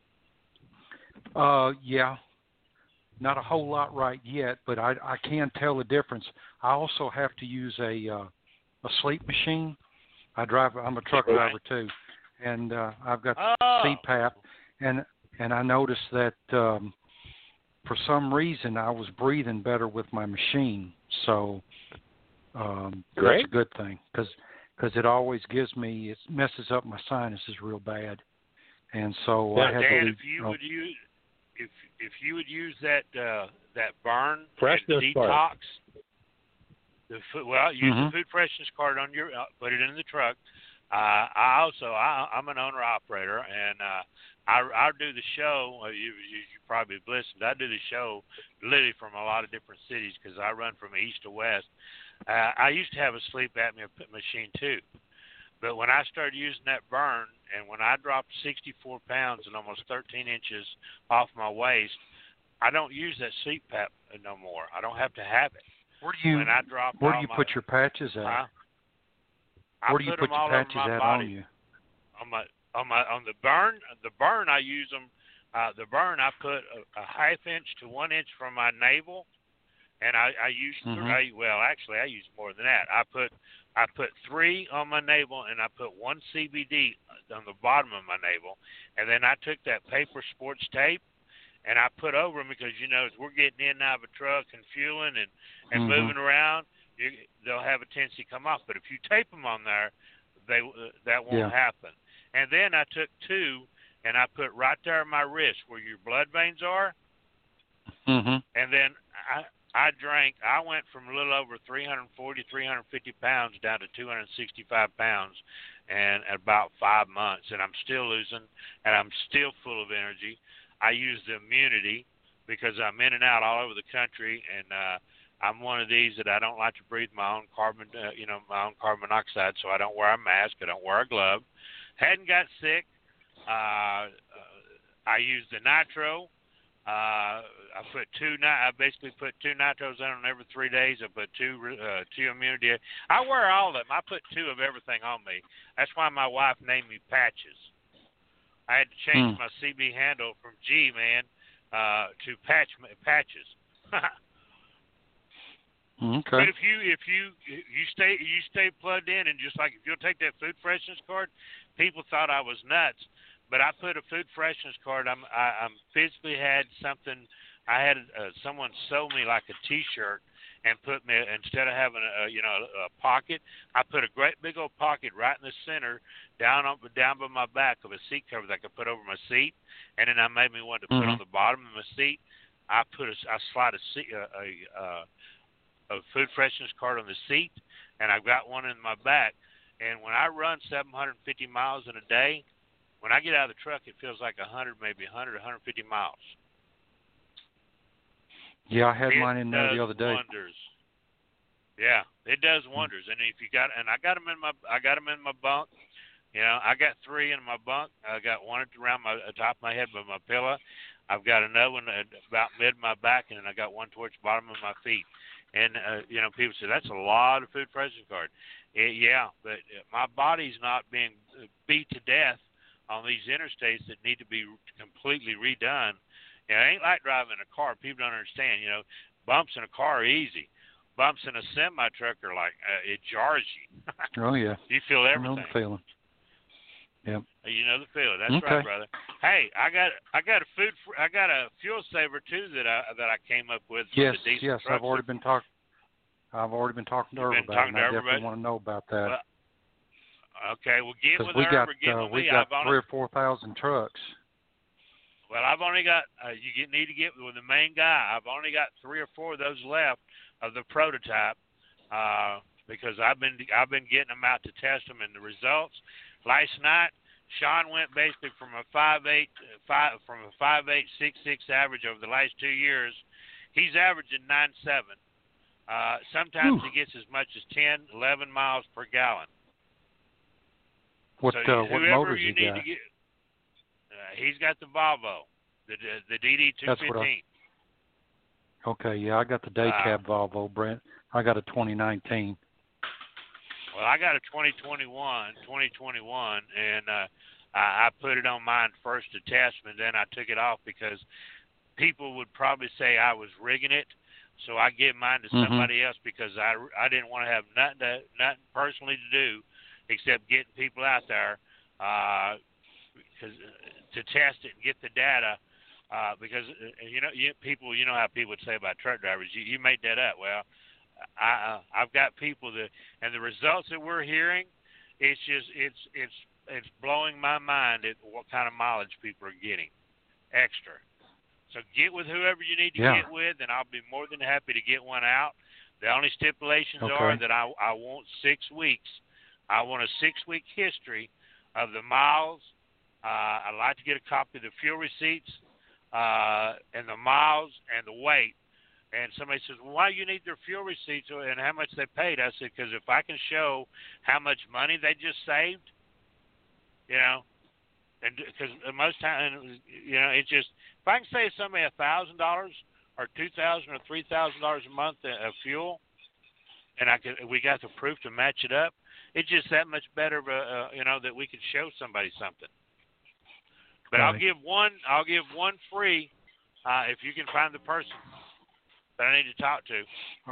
So, uh, yeah, not a whole lot right yet, but I, I can tell the difference. I also have to use a uh, a sleep machine. I drive. I'm a truck Right. driver too, and uh, I've got Oh. C PAP, and and I noticed that um, for some reason I was breathing better with my machine. So um, Great. that's a good thing because it always gives me, it messes up my sinuses real bad. And so I had Dan, to if you uh, would use if if you would use that uh, that burn Freshness and card. detox, the food, well, use Mhm. the food freshness card on your uh, put it in the truck. Uh, I also I, I'm an owner operator, and uh, I I do the show. Uh, you, you you probably have listened. I do the show literally from a lot of different cities because I run from east to west. Uh, I used to have a sleep apnea p- machine too, but when I started using that burn, and when I dropped sixty-four pounds and almost thirteen inches off my waist, I don't use that sleep pap no more. I don't have to have it. where do you when I drop where do all you my, put your patches at? huh? I Where do you put put them all your over patches my at body. on you? On my on my on the burn the burn I use them. Uh, the burn I put a, a half inch to one inch from my navel, and I, I use Mhm. three, well actually I use more than that. I put I put three on my navel, and I put one C B D on the bottom of my navel, and then I took that paper sports tape and I put over them because you know as we're getting in and out of a truck and fueling and and Mhm. moving around, you, they'll have a tendency to come off. But if you tape them on there, they uh, that won't Yeah. happen. And then I took two and I put right there on my wrist where your blood veins are, Mhm. and then I I drank. I went from a little over three forty, three fifty pounds down to two sixty-five pounds, in about five months, and I'm still losing, and I'm still full of energy. I use the immunity because I'm in and out all over the country, and uh, I'm one of these that I don't like to breathe my own carbon, uh, you know, my own carbon monoxide, so I don't wear a mask. I don't wear a glove. Hadn't got sick. Uh, uh, I use the nitro. Uh, I put two. Ni- I basically put two nitros in them every three days. I put two uh, two immunity. I wear all of them. I put two of everything on me. That's why my wife named me Patches. I had to change Hmm. my C B handle from G man uh, to Patch Patches. Okay. But if you if you you stay you stay plugged in, and just like if you'll take that food freshness card, people thought I was nuts. But I put a food freshness card. I'm I, I'm physically had something. I had uh, someone sew me like a T-shirt and put me instead of having a you know a pocket. I put a great big old pocket right in the center, down on down by my back of a seat cover that I could put over my seat, and then I made me one to put Mhm. on the bottom of my seat. I put a I slide a seat, a, a, a a food freshness card on the seat, and I've got one in my back. And when I run seven hundred fifty miles in a day, when I get out of the truck, it feels like one hundred, maybe one hundred, one hundred fifty miles. Yeah, I had it mine in there does the other day. Wonders. Yeah, it does wonders. And if you got, and I got them in my, I got them in my bunk. You know, I got three in my bunk. I got one around my uh, top of my head by my pillow. I've got another one at about mid my back, and then I got one towards the bottom of my feet. And, uh, you know, people say, that's a lot of food processing card. It, yeah, but my body's not being beat to death on these interstates that need to be completely redone. You know, it ain't like driving a car. People don't understand, you know, bumps in a car are easy. Bumps in a semi-truck are like, uh, it jars you. Oh, yeah. You feel everything. I know the feeling. Yep. You know the feeling. That's okay. right, brother. Hey, I got I got a food I got a fuel saver too that I that I came up with. Yes, the yes. I've already been talking. I've already been talking to her about it. And I definitely want to know about that. Well, okay, well get with we her. Got, or get uh, with we me. got I've three only, or four thousand trucks. Well, I've only got. Uh, you get, need to get with the main guy. I've only got three or four of those left of the prototype uh, because I've been I've been getting them out to test them, and the results last night. Sean went basically from a five eight five from a five eight six six average over the last two years. He's averaging nine seven. Uh, sometimes Ooh. he gets as much as ten, eleven miles per gallon. What so uh, what motors you he need got? To get, uh, he's got the Volvo, the the D D two fifteen. Okay, yeah, I got the day cab uh, Volvo, Brent. I got a twenty nineteen. Well, I got a twenty twenty-one, and uh, I, I put it on mine first to test, and then I took it off because people would probably say I was rigging it. So I give mine to mm-hmm. somebody else because I, I didn't want to have nothing to, nothing personally to do except getting people out there uh, cause, to test it and get the data. Uh, because uh, you know, you, people, you know how people would say about truck drivers, you, you made that up. Well. I, uh, I've got people that, and the results that we're hearing, it's just, it's, it's, it's blowing my mind at what kind of mileage people are getting extra. So get with whoever you need to yeah. get with, and I'll be more than happy to get one out. The only stipulations okay. are that I, I want six weeks. I want a six-week history of the miles. Uh, I'd like to get a copy of the fuel receipts uh, and the miles and the weight. And somebody says, well, why do you need their fuel receipts and how much they paid? I said, because if I can show how much money they just saved, you know, and because most times, you know, it's just, if I can save somebody one thousand dollars or two thousand dollars or three thousand dollars a month of fuel, and I could, we got the proof to match it up, it's just that much better, uh, you know, that we could show somebody something. But right. I'll give one, I'll give one free uh, if you can find the person that I need to talk to.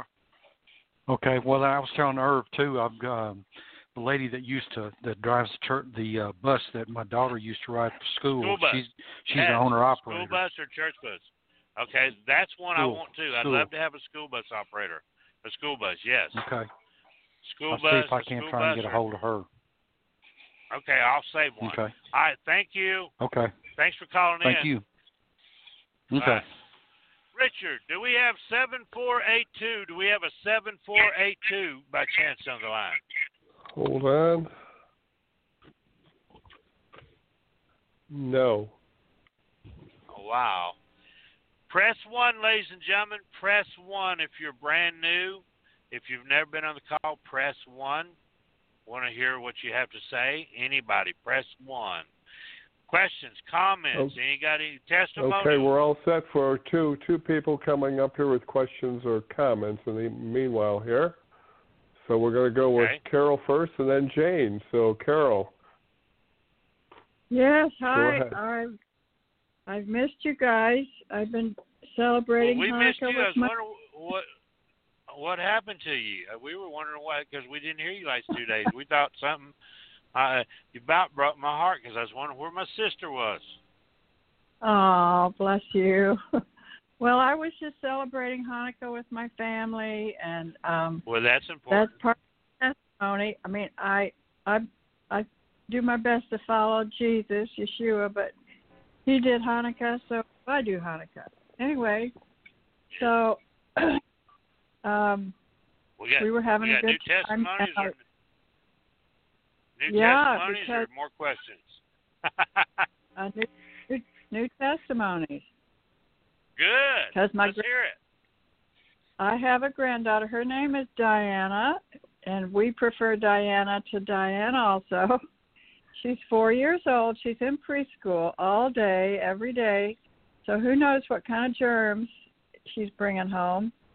Okay. Well, I was telling Irv too. I've got um, the lady that used to that drives the church, the uh, bus that my daughter used to ride for school. School bus. She's she's yes. the owner operator. School bus or church bus? Okay, that's one school. I want too. I'd school. love to have a school bus operator. A school bus, yes. Okay. School I'll bus. see if I can't try and get a or... hold of her. Okay, I'll save one. Okay. All right. Thank you. Okay. Thanks for calling Thank in. Thank you. Okay. Right. Richard, do we have seven four eight two? Do we have a seven four eight two by chance on the line? Hold on. No. Oh, wow. Press one, ladies and gentlemen. Press one if you're brand new. If you've never been on the call, press one. Want to hear what you have to say? Anybody, press one. Questions, comments, okay. any got any testimonials? Okay, we're all set for two two people coming up here with questions or comments in the meanwhile here. So we're going to go okay. with Carol first and then Jane. So, Carol. Yes, hi. I've, I've missed you guys. I've been celebrating well, we Hanukkah missed you. with I was my... wondering what, what happened to you. We were wondering why, because we didn't hear you last two days. We thought something... Uh, you about broke my heart because I was wondering where my sister was. Oh, bless you. Well, I was just celebrating Hanukkah with my family, and um, well, that's important. That's part of the testimony. I mean, I, I, I do my best to follow Jesus, Yeshua, but he did Hanukkah, so I do Hanukkah. Anyway, so um, we, got, we were having we a got good new time. testimonies or, new yeah, testimonies because, or more questions? uh, new, new, new testimonies. Good. Because my Let's hear it. I have a granddaughter. Her name is Diana, and we prefer Diana to Diane also. She's four years old. She's in preschool all day, every day. So who knows what kind of germs she's bringing home.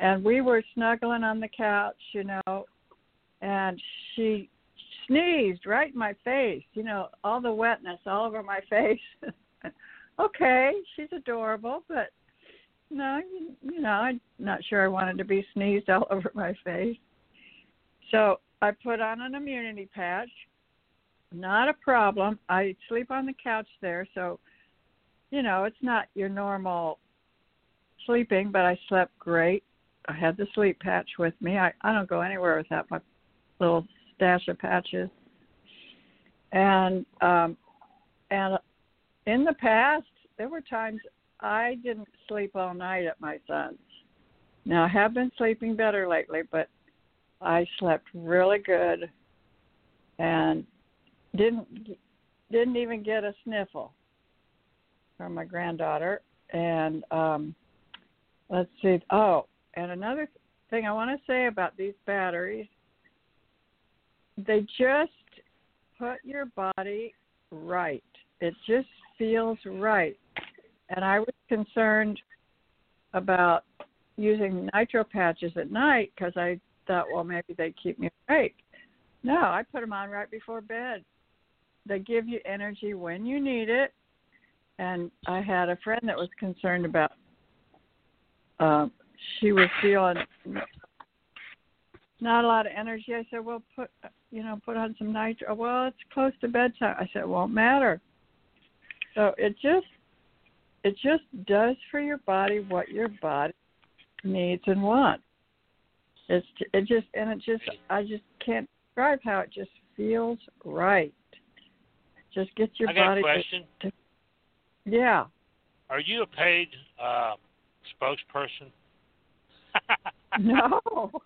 and we were snuggling on the couch, you know, and she sneezed right in my face, you know, all the wetness all over my face. Okay, she's adorable, but no, you, you know, I'm not sure I wanted to be sneezed all over my face. So I put on an immunity patch. Not a problem. I sleep on the couch there, so, you know, it's not your normal sleeping, but I slept great. I had the sleep patch with me. I, I don't go anywhere without my little stash of patches. And um, and in the past, there were times I didn't sleep all night at my son's. Now, I have been sleeping better lately, but I slept really good and didn't didn't even get a sniffle from my granddaughter. And um, let's see. Oh, and another thing I want to say about these batteries, they just put your body right. It just feels right. And I was concerned about using nitro patches at night because I thought, well, maybe they'd keep me awake. No, I put them on right before bed. They give you energy when you need it. And I had a friend that was concerned about, uh, she was feeling not a lot of energy. I said, well, put, you know, put on some nitro. Well, it's close to bedtime. I said, it won't matter. So it just, it just does for your body what your body needs and wants. It's, it just, and it just, I just can't describe how it just feels right. Just get your I got body. a question. To, to, yeah. Are you a paid uh, spokesperson? No.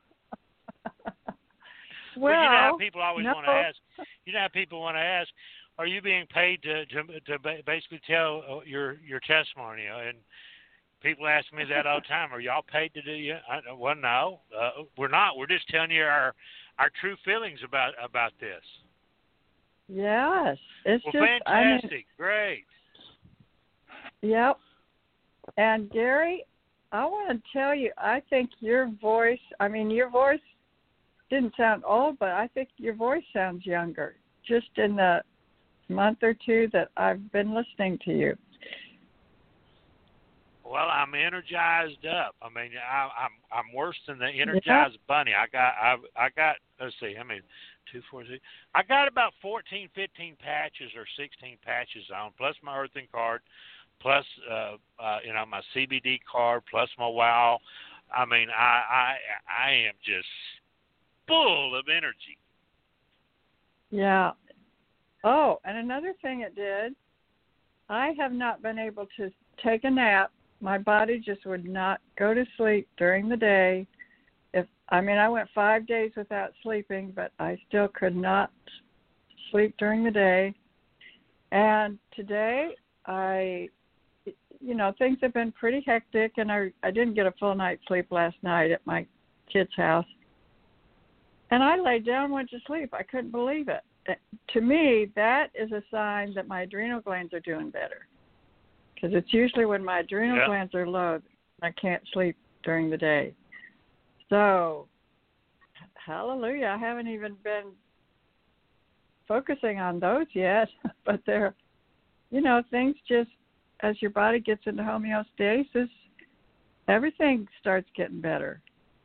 Well, well, you know how people always no. want to ask. You know how people want to ask, are you being paid to to, to basically tell your your testimony? And people ask me that all the time. Are y'all paid to do you? I, well, no, uh, we're not. We're just telling you our our true feelings about about this. Yes, it's well, just fantastic, I mean, great. Yep. And Gary, I want to tell you, I think your voice. I mean, your voice didn't sound old, but I think your voice sounds younger. Just in the month or two that I've been listening to you. Well, I'm energized up. I mean, I, I'm I'm worse than the energized yeah. bunny. I got I I got let's see, I mean, two, four, six. I got about fourteen, fifteen patches or sixteen patches on, plus my earthing card, plus uh, uh, you know my C B D card, plus my WOW. I mean, I I I am just full of energy. Yeah. Oh, and another thing it did, I have not been able to take a nap. My body just would not go to sleep during the day. If I mean, I went five days without sleeping, but I still could not sleep during the day. And today, I, you know, things have been pretty hectic, and I I didn't get a full night's sleep last night at my kid's house. And I laid down and went to sleep. I couldn't believe it. To me, that is a sign that my adrenal glands are doing better. Because it's usually when my adrenal yeah. glands are low, I can't sleep during the day. So, hallelujah. I haven't even been focusing on those yet. But they're, you know, things just, as your body gets into homeostasis, everything starts getting better.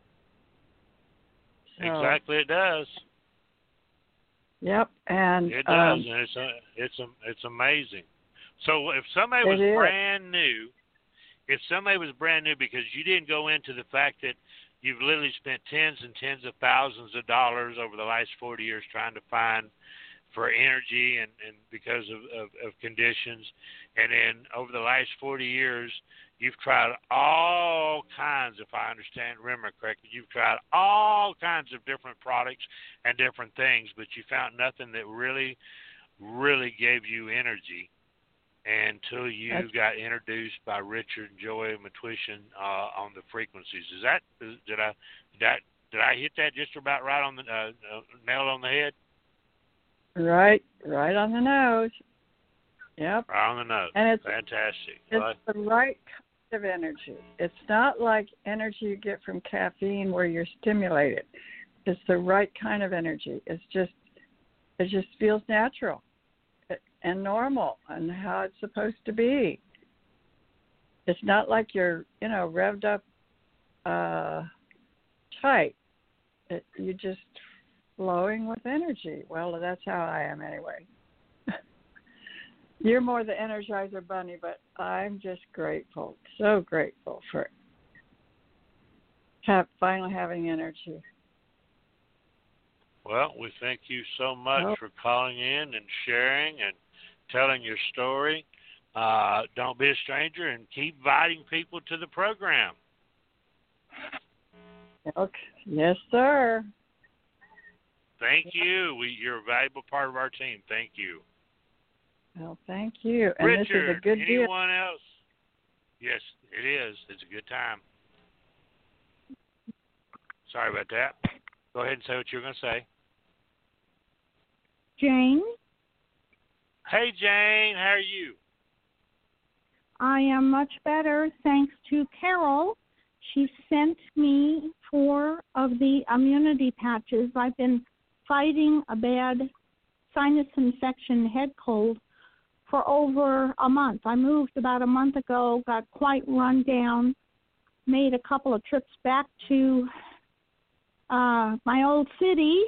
So, exactly, it does. Yep, and it does, um, and it's a, it's a, it's amazing. So if somebody was is. brand new, if somebody was brand new because you didn't go into the fact that you've literally spent tens and tens of thousands of dollars over the last forty years trying to find for energy and, and because of, of, of conditions, and then over the last forty years, you've tried all kinds, if I understand, remember correctly, you've tried all kinds of different products and different things, but you found nothing that really, really gave you energy until you That's... got introduced by Richard and Joy Matwishin uh, on the frequencies. Is that did I did I did I hit that just about right on the uh, uh, nail on the head? Right, right on the nose. Yep. Right on the nose. And it's fantastic. it's well, the right of energy. It's not like energy you get from caffeine where you're stimulated. It's the right kind of energy. It's just, it just feels natural and normal and how it's supposed to be. It's not like you're, you know, revved up uh, tight. It, you're just flowing with energy. Well, that's how I am anyway. You're more the Energizer Bunny, but I'm just grateful, so grateful for have, finally having energy. Well, we thank you so much oh. for calling in and sharing and telling your story. Uh, don't be a stranger and keep inviting people to the program. Okay. Yes, sir. Thank you. We, you're a valuable part of our team. Thank you. Well, thank you. And Richard, this is a good deal. Anyone else? Yes, it is. It's a good time. Sorry about that. Go ahead and say what you're going to say. Jane? Hey, Jane. How are you? I am much better thanks to Carol. She sent me four of the immunity patches. I've been fighting a bad sinus infection, head cold, for over a month. I moved about a month ago, got quite run down, made a couple of trips back to uh, my old city,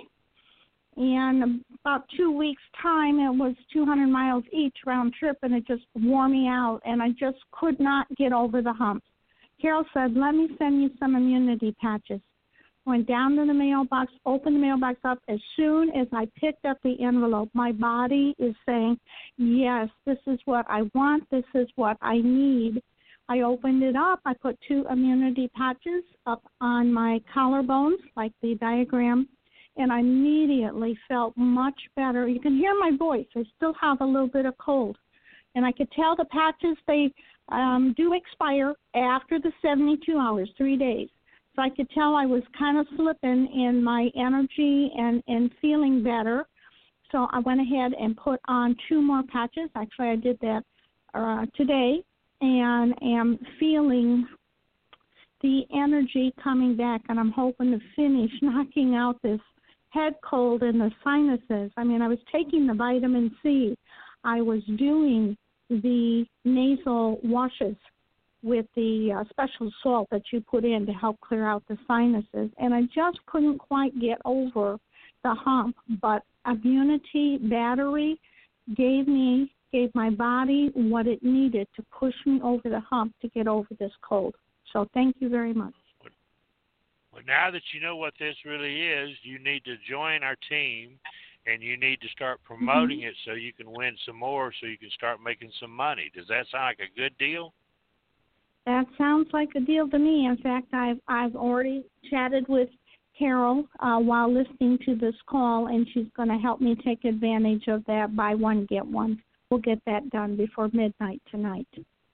and about two weeks' time, it was two hundred miles each round trip, and it just wore me out, and I just could not get over the hump. Carol said, let me send you some immunity patches. Went down to the mailbox, opened the mailbox up. As soon as I picked up the envelope, my body is saying, yes, this is what I want. This is what I need. I opened it up. I put two immunity patches up on my collarbones, like the diagram, and I immediately felt much better. You can hear my voice. I still have a little bit of cold. And I could tell the patches, they um, do expire after the seventy-two hours, three days. So I could tell I was kind of slipping in my energy and, and feeling better. So I went ahead and put on two more patches. Actually, I did that uh, today and am feeling the energy coming back, and I'm hoping to finish knocking out this head cold and the sinuses. I mean, I was taking the vitamin C. I was doing the nasal washes with the uh, special salt that you put in to help clear out the sinuses. And I just couldn't quite get over the hump. But immunity battery gave me, gave my body what it needed to push me over the hump to get over this cold. So thank you very much. Well, now that you know what this really is, you need to join our team, and you need to start promoting mm-hmm. it so you can win some more, so you can start making some money. Does that sound like a good deal? That sounds like a deal to me. In fact, I've I've already chatted with Carol uh, while listening to this call, and she's going to help me take advantage of that buy one, get one. We'll get that done before midnight tonight.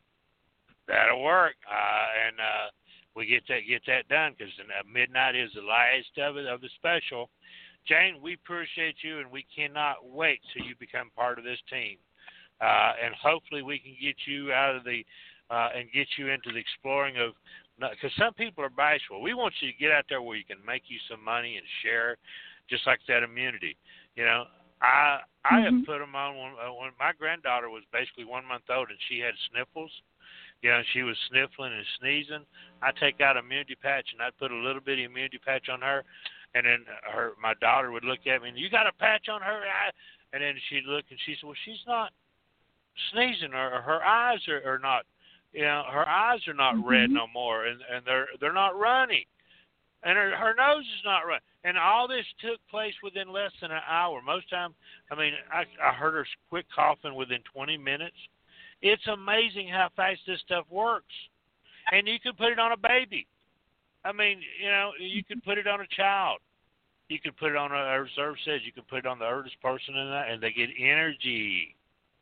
That'll work, uh, and uh, we get that get that done because midnight is the last of it of the special. Jane, we appreciate you, and we cannot wait till you become part of this team, uh, and hopefully we can get you out of the uh, and get you into the exploring of, because some people are bashful. We want you to get out there where you can make you some money and share, just like that immunity. You know, I I mm-hmm. have put them on when, uh, when my granddaughter was basically one month old and she had sniffles. You know, she was sniffling and sneezing. I take out an immunity patch and I'd put a little bitty immunity patch on her, and then her my daughter would look at me and, you got a patch on her eye? And then she'd look and she said, well, she's not sneezing, or her eyes are, are not. You know, her eyes are not mm-hmm. red no more, and, and they're they're not running, and her her nose is not running, and all this took place within less than an hour. Most time, I mean, I I heard her quit coughing within twenty minutes. It's amazing how fast this stuff works, and you can put it on a baby. I mean, you know, you can put it on a child. You can put it on a, as Irv says, you can put it on the oldest person in that, and they get energy.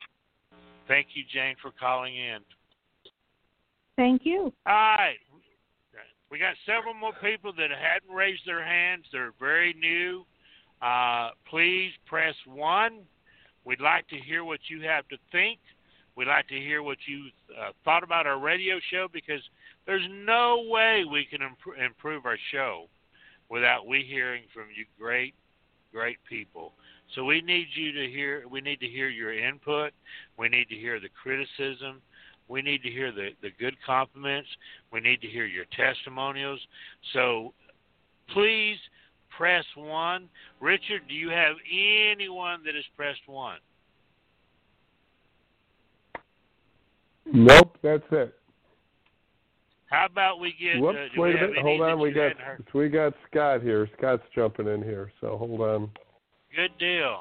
Thank you, Jane, for calling in. Thank you. All right. We got several more people that hadn't raised their hands. They're very new. Uh, please press one. We'd like to hear what you have to think. We'd like to hear what you uh, thought about our radio show, because there's no way we can imp- improve our show without we hearing from you great, great people. So we need you to hear. We need to hear your input. We need to hear the criticism. We need to hear the, the good compliments. We need to hear your testimonials. So please press one. Richard, do you have anyone that has pressed one? Nope, that's it. How about we get? Whoops, uh, do wait we a have minute. any Hold on. that We you got hadn't heard? we got Scott here. Scott's jumping in here. So hold on. Good deal.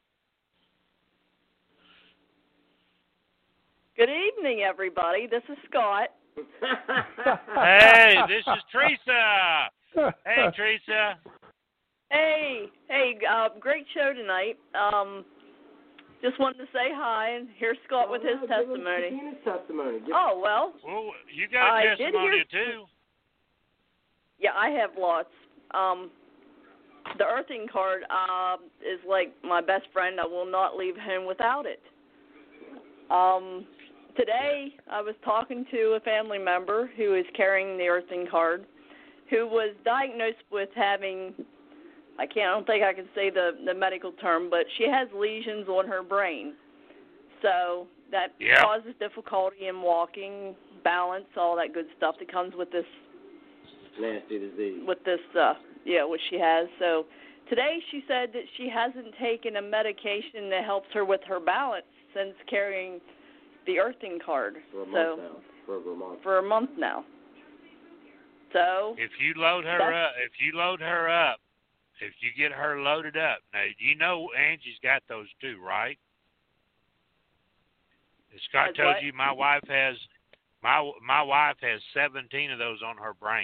Good evening, everybody. This is Scott. Hey, this is Teresa. Hey, Teresa. Hey, hey, uh, great show tonight. Um, just wanted to say hi and hear Scott oh, with no, his testimony. Give him testimony. Give oh, well. Well, you got a I testimony did hear, too. Yeah, I have lots. Um, the earthing card uh, is like my best friend. I will not leave home without it. Um, today, I was talking to a family member who is carrying the earthing card, who was diagnosed with having, I can't, I don't think I can say the, the medical term, but she has lesions on her brain. So that yeah. causes difficulty in walking, balance, all that good stuff that comes with this nasty disease. With this, uh, yeah, what she has. So today she said that she hasn't taken a medication that helps her with her balance since carrying the earthing card. For a month so, now. For over a month. For a month now. So if you load her up, if you load her up, if you get her loaded up, now you know Angie's got those too, right? As Scott As told what? you, my wife has my my wife has seventeen of those on her brain.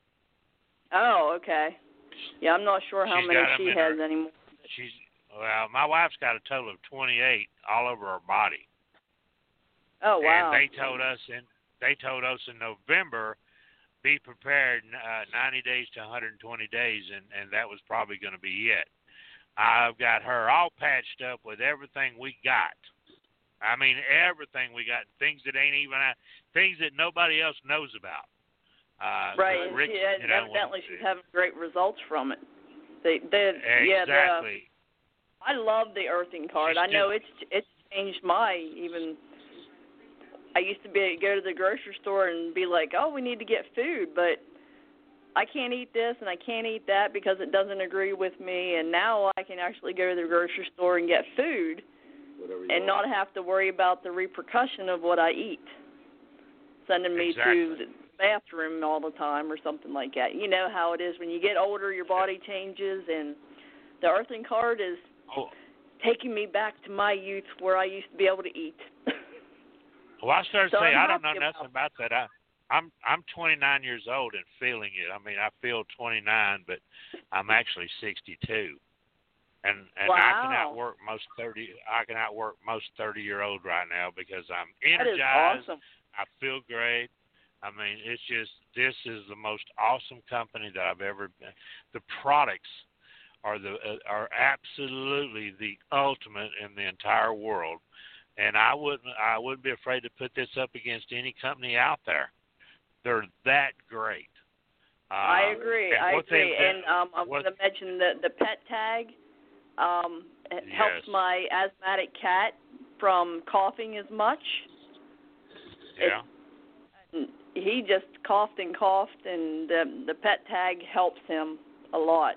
Oh, okay. Yeah, I'm not sure how She's many got 'em she in has her- anymore. She's well, my wife's got a total of twenty-eight all over her body. Oh, wow. And they told us in they told us in November, be prepared uh, ninety days to one hundred twenty days, and, and that was probably going to be it. I've got her all patched up with everything we got. I mean, everything we got, things that ain't even things that nobody else knows about. Uh, right, and Rick, she, you know, evidently when, she's having great results from it. They, they, exactly. Yeah, the, I love the earthing card. She's I know still, it's it's changed my even. I used to be go to the grocery store and be like, oh, we need to get food, but I can't eat this and I can't eat that because it doesn't agree with me. And now I can actually go to the grocery store and get food and want. not have to worry about the repercussion of what I eat, sending me exactly. to the bathroom all the time or something like that. You know how it is when you get older, your body changes, and the earthing card is oh. taking me back to my youth where I used to be able to eat. Well, I started so saying I'm I don't know happy nothing about that. I, I'm I'm twenty-nine years old and feeling it. I mean, I feel twenty-nine, but I'm actually sixty-two, and and wow. I can outwork most thirty. I can outwork most thirty-year-old right now because I'm energized. That is awesome. I feel great. I mean, it's just this is the most awesome company that I've ever been. The products are the uh, are absolutely the ultimate in the entire world. And I wouldn't, I wouldn't be afraid to put this up against any company out there. They're that great. Uh, I agree. I agree. Been, and um, I'm going to mention the the pet tag. Um, it yes. helps my asthmatic cat from coughing as much. Yeah. It, he just coughed and coughed, and the the pet tag helps him a lot.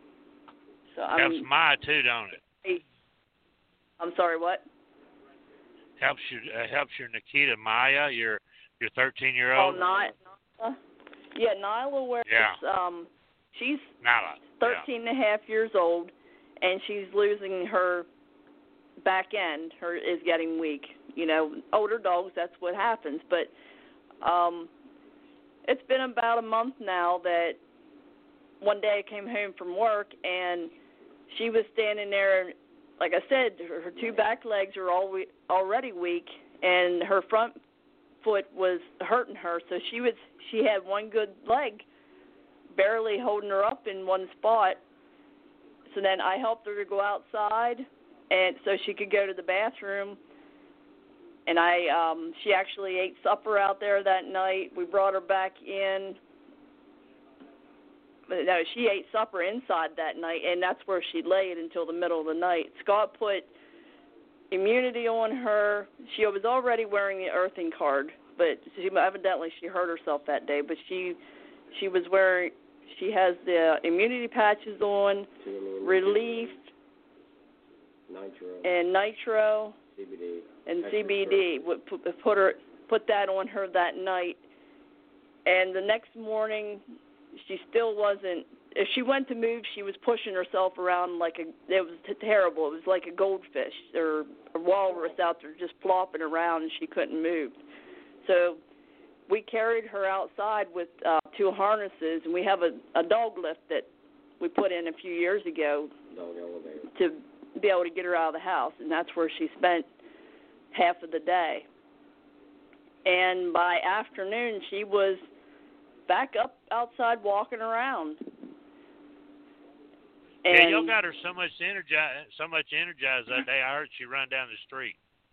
So I'm, helps Maya too, don't it? I'm sorry, what? Helps your uh, helps your Nikita Maya, your your thirteen year old. Oh, not Nyla. Yeah, Nyla wears. Yeah. Um, she's Nyla. thirteen yeah. and a half years old, and she's losing her back end. Her is getting weak. You know, older dogs, that's what happens. But um, it's been about a month now that one day I came home from work and she was standing there. Like I said, her, her two back legs are all we, already weak, and her front foot was hurting her. So she was she had one good leg, barely holding her up in one spot. So then I helped her to go outside, and so she could go to the bathroom. and I um, she actually ate supper out there that night. We brought her back in. No, she ate supper inside that night, and that's where she laid until the middle of the night. Scott put immunity on her. She was already wearing the earthing card, but she, evidently she hurt herself that day. But she she was wearing, she has the immunity patches on, relief, nitro, and nitro, C B D, and C B D. Put, put her put that on her that night, and the next morning. She still wasn't. If she went to move, she was pushing herself around like a. It was t- terrible. It was like a goldfish or a walrus out there just flopping around, and she couldn't move. So we carried her outside with uh, two harnesses, and we have a, a dog lift that we put in a few years ago dog elevator to be able to get her out of the house, and that's where she spent half of the day. And by afternoon, she was back up outside walking around. And yeah, y'all got her so much energized, so much energized that day. I heard she run down the street.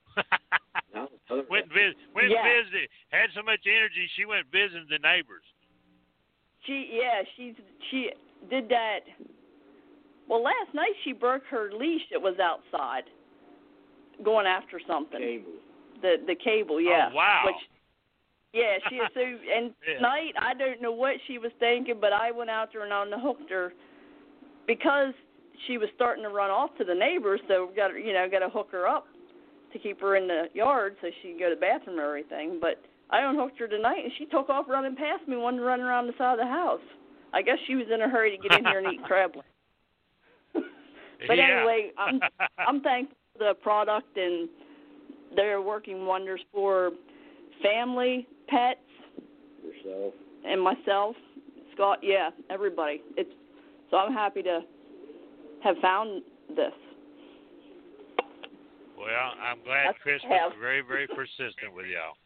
went vis- went yeah. visited. Had so much energy, she went visiting the neighbors. She yeah, she she did that. Well, last night she broke her leash. It was outside, going after something. Cable. The the cable, yeah. Oh wow. Which, Yeah, she so and yeah. tonight I don't know what she was thinking, but I went out there and unhooked her because she was starting to run off to the neighbors. So we got you know got to hook her up to keep her in the yard so she can go to the bathroom and everything. But I unhooked her tonight and she took off running past me, wanted to run around the side of the house. I guess she was in a hurry to get in here and eat crab legs. But yeah. anyway, I'm I'm thankful for the product and they're working wonders for family, pets, yourself, and myself, Scott. Yeah, everybody. It's so I'm happy to have found this. Well, I'm glad That's Chris have. was very, very persistent with y'all.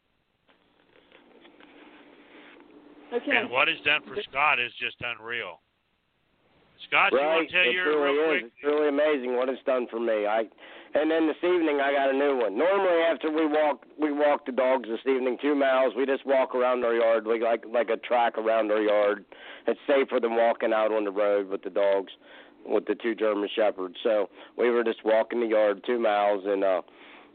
Okay. And what it's done for Scott is just unreal. Scott, right. you want to tell it your really real is. quick? It's really amazing what it's done for me. I, and then this evening I got a new one. Normally after we walk, we walk the dogs this evening two miles. We just walk around our yard, like like like a track around our yard. It's safer than walking out on the road with the dogs, with the two German Shepherds. So we were just walking the yard two miles, and uh,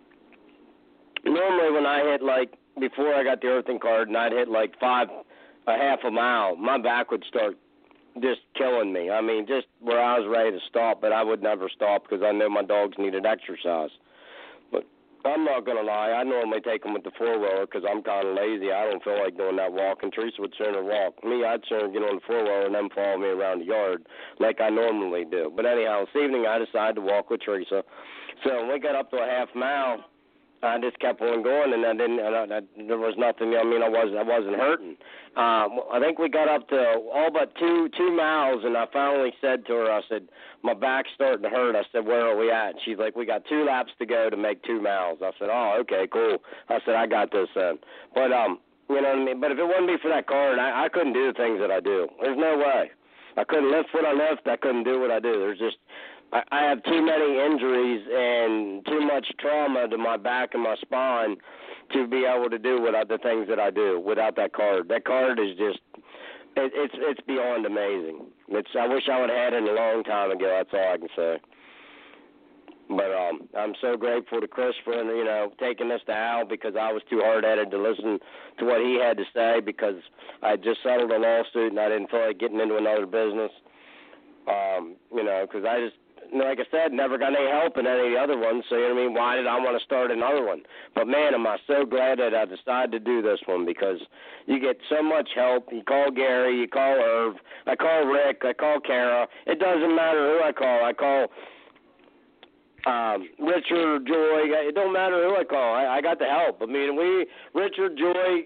normally when I hit like before I got the earthing card, and I'd hit like five, a half a mile, my back would start just killing me. I mean, just where I was ready to stop, but I would never stop because I knew my dogs needed exercise. But I'm not going to lie, I normally take them with the four-wheeler because I'm kind of lazy. I don't feel like doing that walk, and Teresa would sooner walk. Me, I'd sooner get on the four-wheeler and then follow me around the yard like I normally do. But anyhow, this evening I decided to walk with Teresa. So when we got up to a half mile, I just kept on going, and I didn't. And I, I, there was nothing. I mean, I wasn't. I wasn't hurting. Um, I think we got up to all but two two miles, and I finally said to her, I said, "My back's starting to hurt." I said, "Where are we at?" And she's like, "We got two laps to go to make two miles." I said, "Oh, okay, cool." I said, "I got this then." But um, you know what I mean. But if it wouldn't be for that card, I, I couldn't do the things that I do. There's no way. I couldn't lift what I lift. I couldn't do what I do. There's just I have too many injuries and too much trauma to my back and my spine to be able to do what I, the things that I do without that card. That card is just, it, it's it's beyond amazing. It's I wish I would have had it a long time ago. That's all I can say. But um, I'm so grateful to Chris for, you know, taking this to Al because I was too hard-headed to listen to what he had to say because I just settled a lawsuit and I didn't feel like getting into another business. Um, you know, because I just, like I said, never got any help in any of the other ones, so you know what I mean, why did I want to start another one? But man, am I so glad that I decided to do this one because you get so much help. You call Gary, you call Irv, I call Rick, I call Kara. It doesn't matter who I call. I call um, Richard, Joy. It don't matter who I call. I, I got the help. I mean, we, Richard, Joy,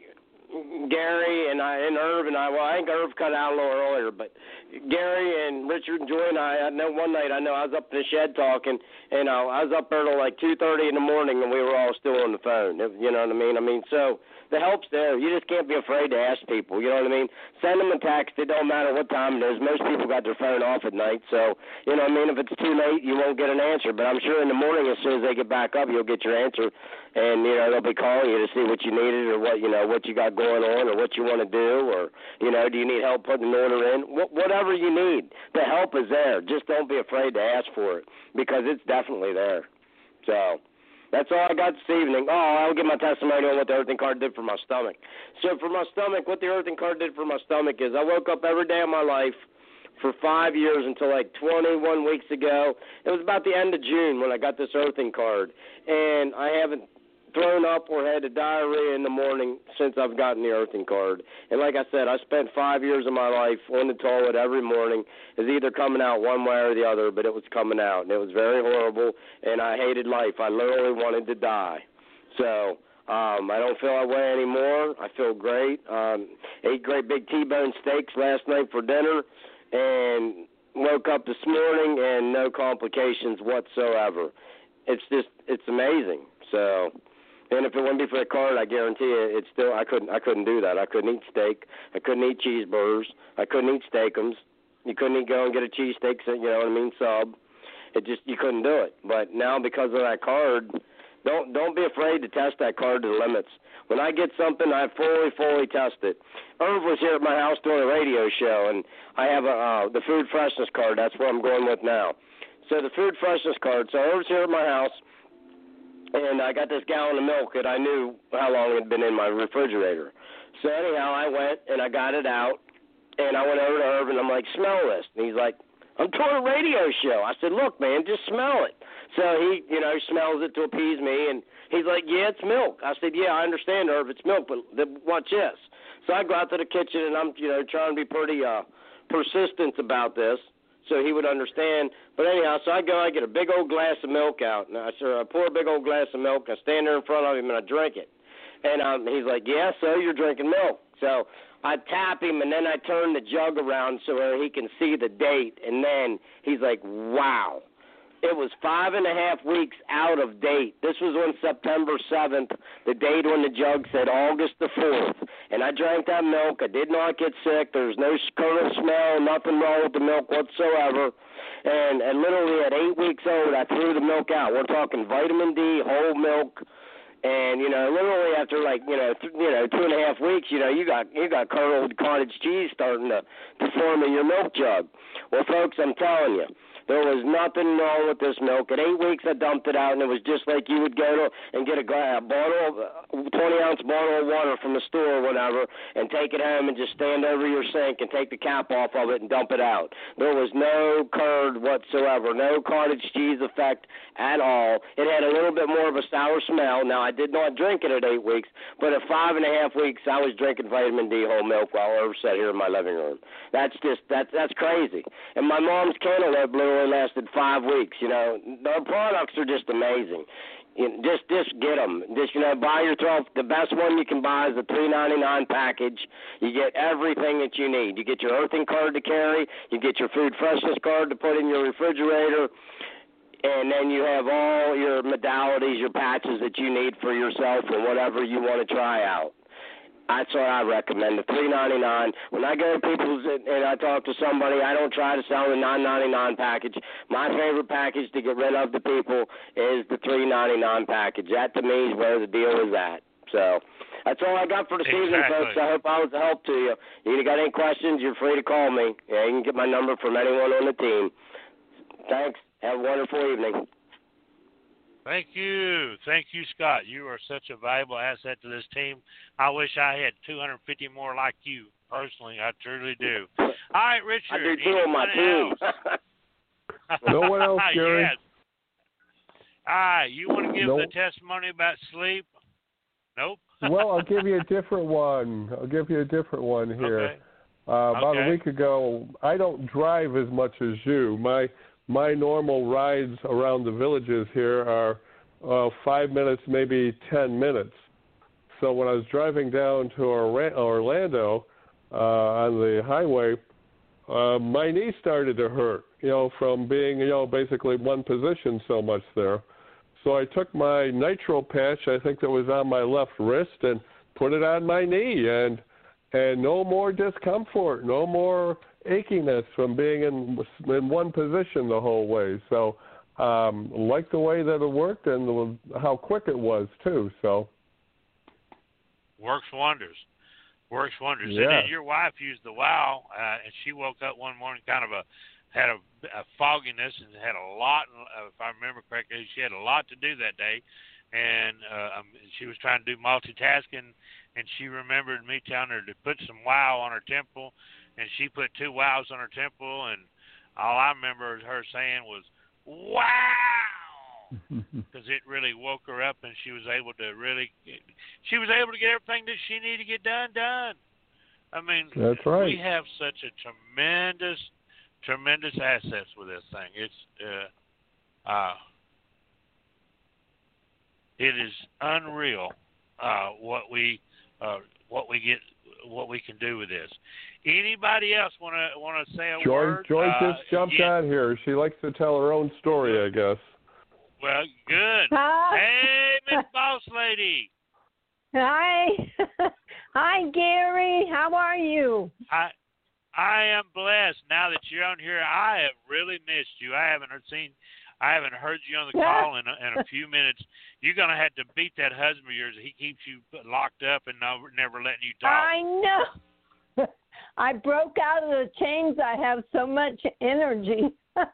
Gary and I and Irv and I, well, I think Irv cut out a little earlier, but Gary and Richard and Joy and I, I know one night, I know I was up in the shed talking, and uh, I was up there till like two thirty in the morning, and we were all still on the phone. You know what I mean? I mean, so the help's there. You just can't be afraid to ask people. You know what I mean? Send them a text. It don't matter what time it is. Most people got their phone off at night, so, you know what I mean? If it's too late, you won't get an answer. But I'm sure in the morning, as soon as they get back up, you'll get your answer, and, you know, they'll be calling you to see what you needed or what, you know, what you got going on or what you want to do or, you know, do you need help putting an order in? Wh- whatever you need, the help is there. Just don't be afraid to ask for it because it's definitely there. So that's all I got this evening. Oh, I'll give my testimony on what the earthing card did for my stomach. So for my stomach, what the earthing card did for my stomach is I woke up every day of my life for five years until like twenty-one weeks ago. It was about the end of June when I got this earthing card. And I haven't thrown up or had a diarrhea in the morning since I've gotten the earthing card. And like I said, I spent five years of my life on the toilet every morning. It was either coming out one way or the other, but it was coming out. And it was very horrible, and I hated life. I literally wanted to die. So um, I don't feel that way anymore. I feel great. Um, ate great big T-bone steaks last night for dinner and woke up this morning and no complications whatsoever. It's just, it's amazing. So... And if it wouldn't be for the card, I guarantee you, it's still I couldn't I couldn't do that. I couldn't eat steak. I couldn't eat cheeseburgers. I couldn't eat steakums. You couldn't eat, go and get a cheesesteak, you know what I mean, sub. It just you couldn't do it. But now because of that card, don't don't be afraid to test that card to the limits. When I get something, I fully fully test it. Irv was here at my house doing a radio show, and I have a uh, the food freshness card. That's what I'm going with now. So the food freshness card. So Irv's here at my house. And I got this gallon of milk that I knew how long it had been in my refrigerator. So anyhow, I went and I got it out, and I went over to Irv, and I'm like, smell this. And he's like, I'm doing a radio show. I said, look, man, just smell it. So he, you know, smells it to appease me, and he's like, yeah, it's milk. I said, yeah, I understand, Irv, it's milk, but watch this. So I go out to the kitchen, and I'm, you know, trying to be pretty uh, persistent about this, so he would understand. But anyhow, so I go, I get a big old glass of milk out, and I, so I pour a big old glass of milk, I stand there in front of him, and I drink it. And um, he's like, yeah, so you're drinking milk. So I tap him, and then I turn the jug around so where he can see the date, and then he's like, wow. It was five and a half weeks out of date. This was on September seventh, the date when the jug said August the fourth. And I drank that milk. I did not get sick. There was no kernel smell, nothing wrong with the milk whatsoever. And, and literally at eight weeks old, I threw the milk out. We're talking vitamin D, whole milk. And, you know, literally after, like, you know, th- you know, two and a half weeks, you know, you got you got curdled cottage cheese starting to, to form in your milk jug. Well, folks, I'm telling you, there was nothing wrong with this milk. At eight weeks, I dumped it out, and it was just like you would go to and get a, a bottle, of, twenty-ounce bottle of water from the store or whatever, and take it home and just stand over your sink and take the cap off of it and dump it out. There was no curd whatsoever, no cottage cheese effect at all. It had a little bit more of a sour smell. Now, I did not drink it at eight weeks, but at five and a half weeks, I was drinking vitamin D whole milk while Irv sat here in my living room. That's just, that's, that's crazy. And my mom's cantaloupe literally lasted five weeks. You know, the products are just amazing. You know, just just get them. Just, you know, buy yourself the best one you can buy is the three ninety-nine package. You get everything that you need. You get your earthing card to carry. You get your food freshness card to put in your refrigerator. And then you have all your modalities, your patches that you need for yourself or whatever you want to try out. That's what I recommend, the three ninety-nine. When I go to people's and I talk to somebody, I don't try to sell the nine ninety-nine package. My favorite package to get rid of the people is the three ninety-nine package. That, to me, is where the deal is at. So that's all I got for the exactly. season, folks. I hope I was a help to you. If you got any questions, you're free to call me. Yeah, you can get my number from anyone on the team. Thanks. Have a wonderful evening. Thank you. Thank you, Scott. You are such a valuable asset to this team. I wish I had two hundred fifty more like you, personally. I truly do. All right, Richard. I do, too, on my team. No one else, Gary. Yes. All right, you want to give nope. the testimony about sleep? Nope. Well, I'll give you a different one. I'll give you a different one here. Okay. Uh, about okay. a week ago, I don't drive as much as you. My My normal rides around the villages here are uh, five minutes, maybe ten minutes. so when I was driving down to Orlando uh, on the highway, uh, my knee started to hurt, you know, from being, you know, basically one position so much there. So I took my nitro patch, I think that was on my left wrist, and put it on my knee, and and no more discomfort, no more achiness from being in in one position the whole way. So um, liked the way that it worked and the, how quick it was too. So works wonders, works wonders. Yeah. And then your wife used the WOW, uh, and she woke up one morning kind of a had a, a fogginess and had a lot. Uh, if I remember correctly, she had a lot to do that day, and uh, um, she was trying to do multitasking. And she remembered me telling her to put some WOW on her temple, and she put two WOWs on her temple, and all I remember her saying was, wow, because it really woke her up, and she was able to really, she was able to get everything that she needed to get done, done. I mean, that's right. We have such a tremendous, tremendous assets with this thing. It's, uh, uh, it is unreal uh, what we, Uh, what we get, what we can do with this. Anybody else want to want to say a Joy, word? Joy uh, just jumped yeah. on here. She likes to tell her own story, I guess. Well, good. Hi. Hey, Miss Boss Lady. Hi. Hi, Gary. How are you? I I am blessed. Now that you're on here, I have really missed you. I haven't heard, seen. I haven't heard you on the call in a, in a few minutes. You're going to have to beat that husband of yours. He keeps you locked up and no, never letting you talk. I know. I broke out of the chains. I have so much energy.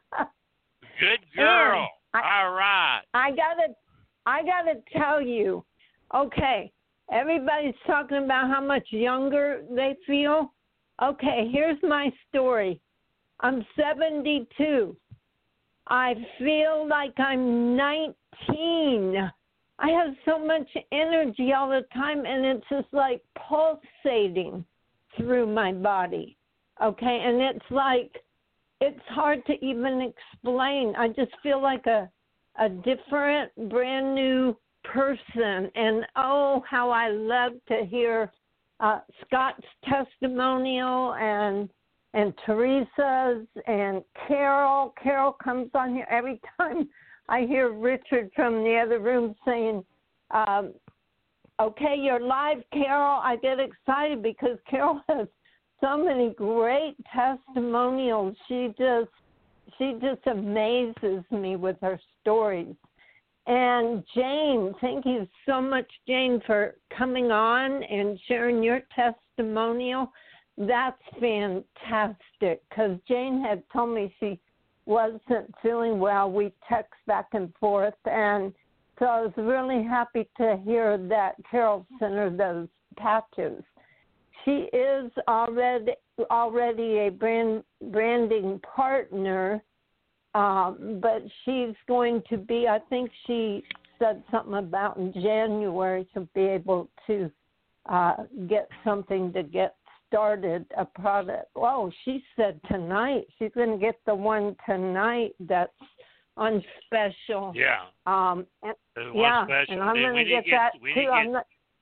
Good girl. I, All right. I gotta, I gotta tell you. Okay, everybody's talking about how much younger they feel. Okay, here's my story. I'm seventy-two. I feel like I'm nineteen. I have so much energy all the time, and it's just like pulsating through my body. Okay, and it's like, it's hard to even explain. I just feel like a, a different, brand new person. And oh, how I love to hear uh, Scott's testimonial and and Teresa's and Carol. Carol comes on here every time I hear Richard from the other room saying, um, okay, you're live, Carol. I get excited because Carol has so many great testimonials. She just, she just amazes me with her stories. And Jane, thank you so much, Jane, for coming on and sharing your testimonial. That's fantastic, because Jane had told me she wasn't feeling well. We text back and forth, and so I was really happy to hear that Carol sent her those patches. She is already already a brand branding partner, um, but she's going to be, I think she said something about in January she'll be able to uh, get something to get started, a product. Oh, she said tonight. She's going to get the one tonight that's on special. Yeah. Um, and, There's yeah, one special. and I'm going to get, get that we too. Get, I'm not,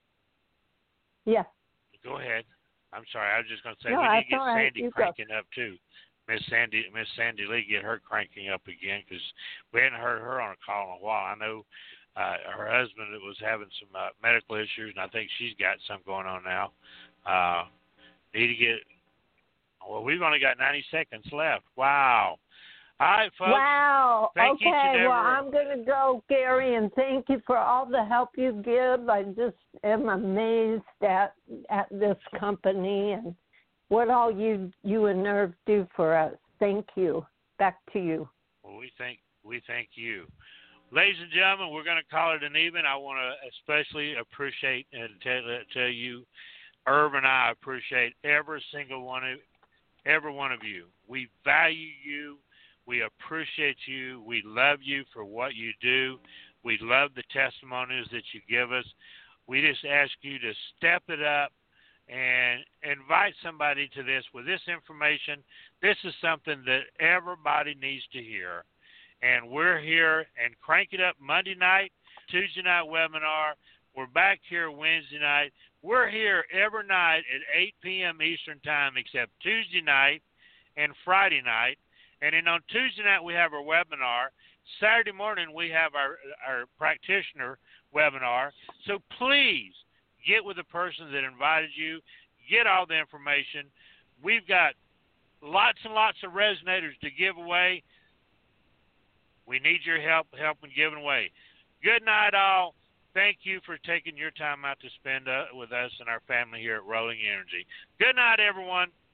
yeah. Go ahead. I'm sorry. I was just going to say No, we need to that's get all right. Sandy You cranking go. up too. Miss Sandy, Miss Sandy Lee, get her cranking up again, because we hadn't heard her on a call in a while. I know uh, her husband was having some uh, medical issues, and I think she's got some going on now. Uh, need to get. Well, we've only got ninety seconds left. Wow. All right, folks. Wow. Thank okay, you well, I'm going to go, Gary, and thank you for all the help you give. I just am amazed at at this company and what all you you and Nerve do for us. Thank you. Back to you. Well, we thank we thank you. Ladies and gentlemen, we're going to call it an even. I want to especially appreciate and tell, tell you, Irv and I appreciate every single one of every one of you. We value you. We appreciate you. We love you for what you do. We love the testimonies that you give us. We just ask you to step it up and invite somebody to this with this information. This is something that everybody needs to hear. And we're here and Crank It Up Monday night, Tuesday night webinar. We're back here Wednesday night. We're here every night at eight p.m. Eastern Time except Tuesday night and Friday night. And then on Tuesday night we have our webinar. Saturday morning we have our, our practitioner webinar. So please get with the person that invited you. Get all the information. We've got lots and lots of resonators to give away. We need your help, help in giving away. Good night, all. Thank you for taking your time out to spend uh, with us and our family here at Rolling Energy. Good night, everyone.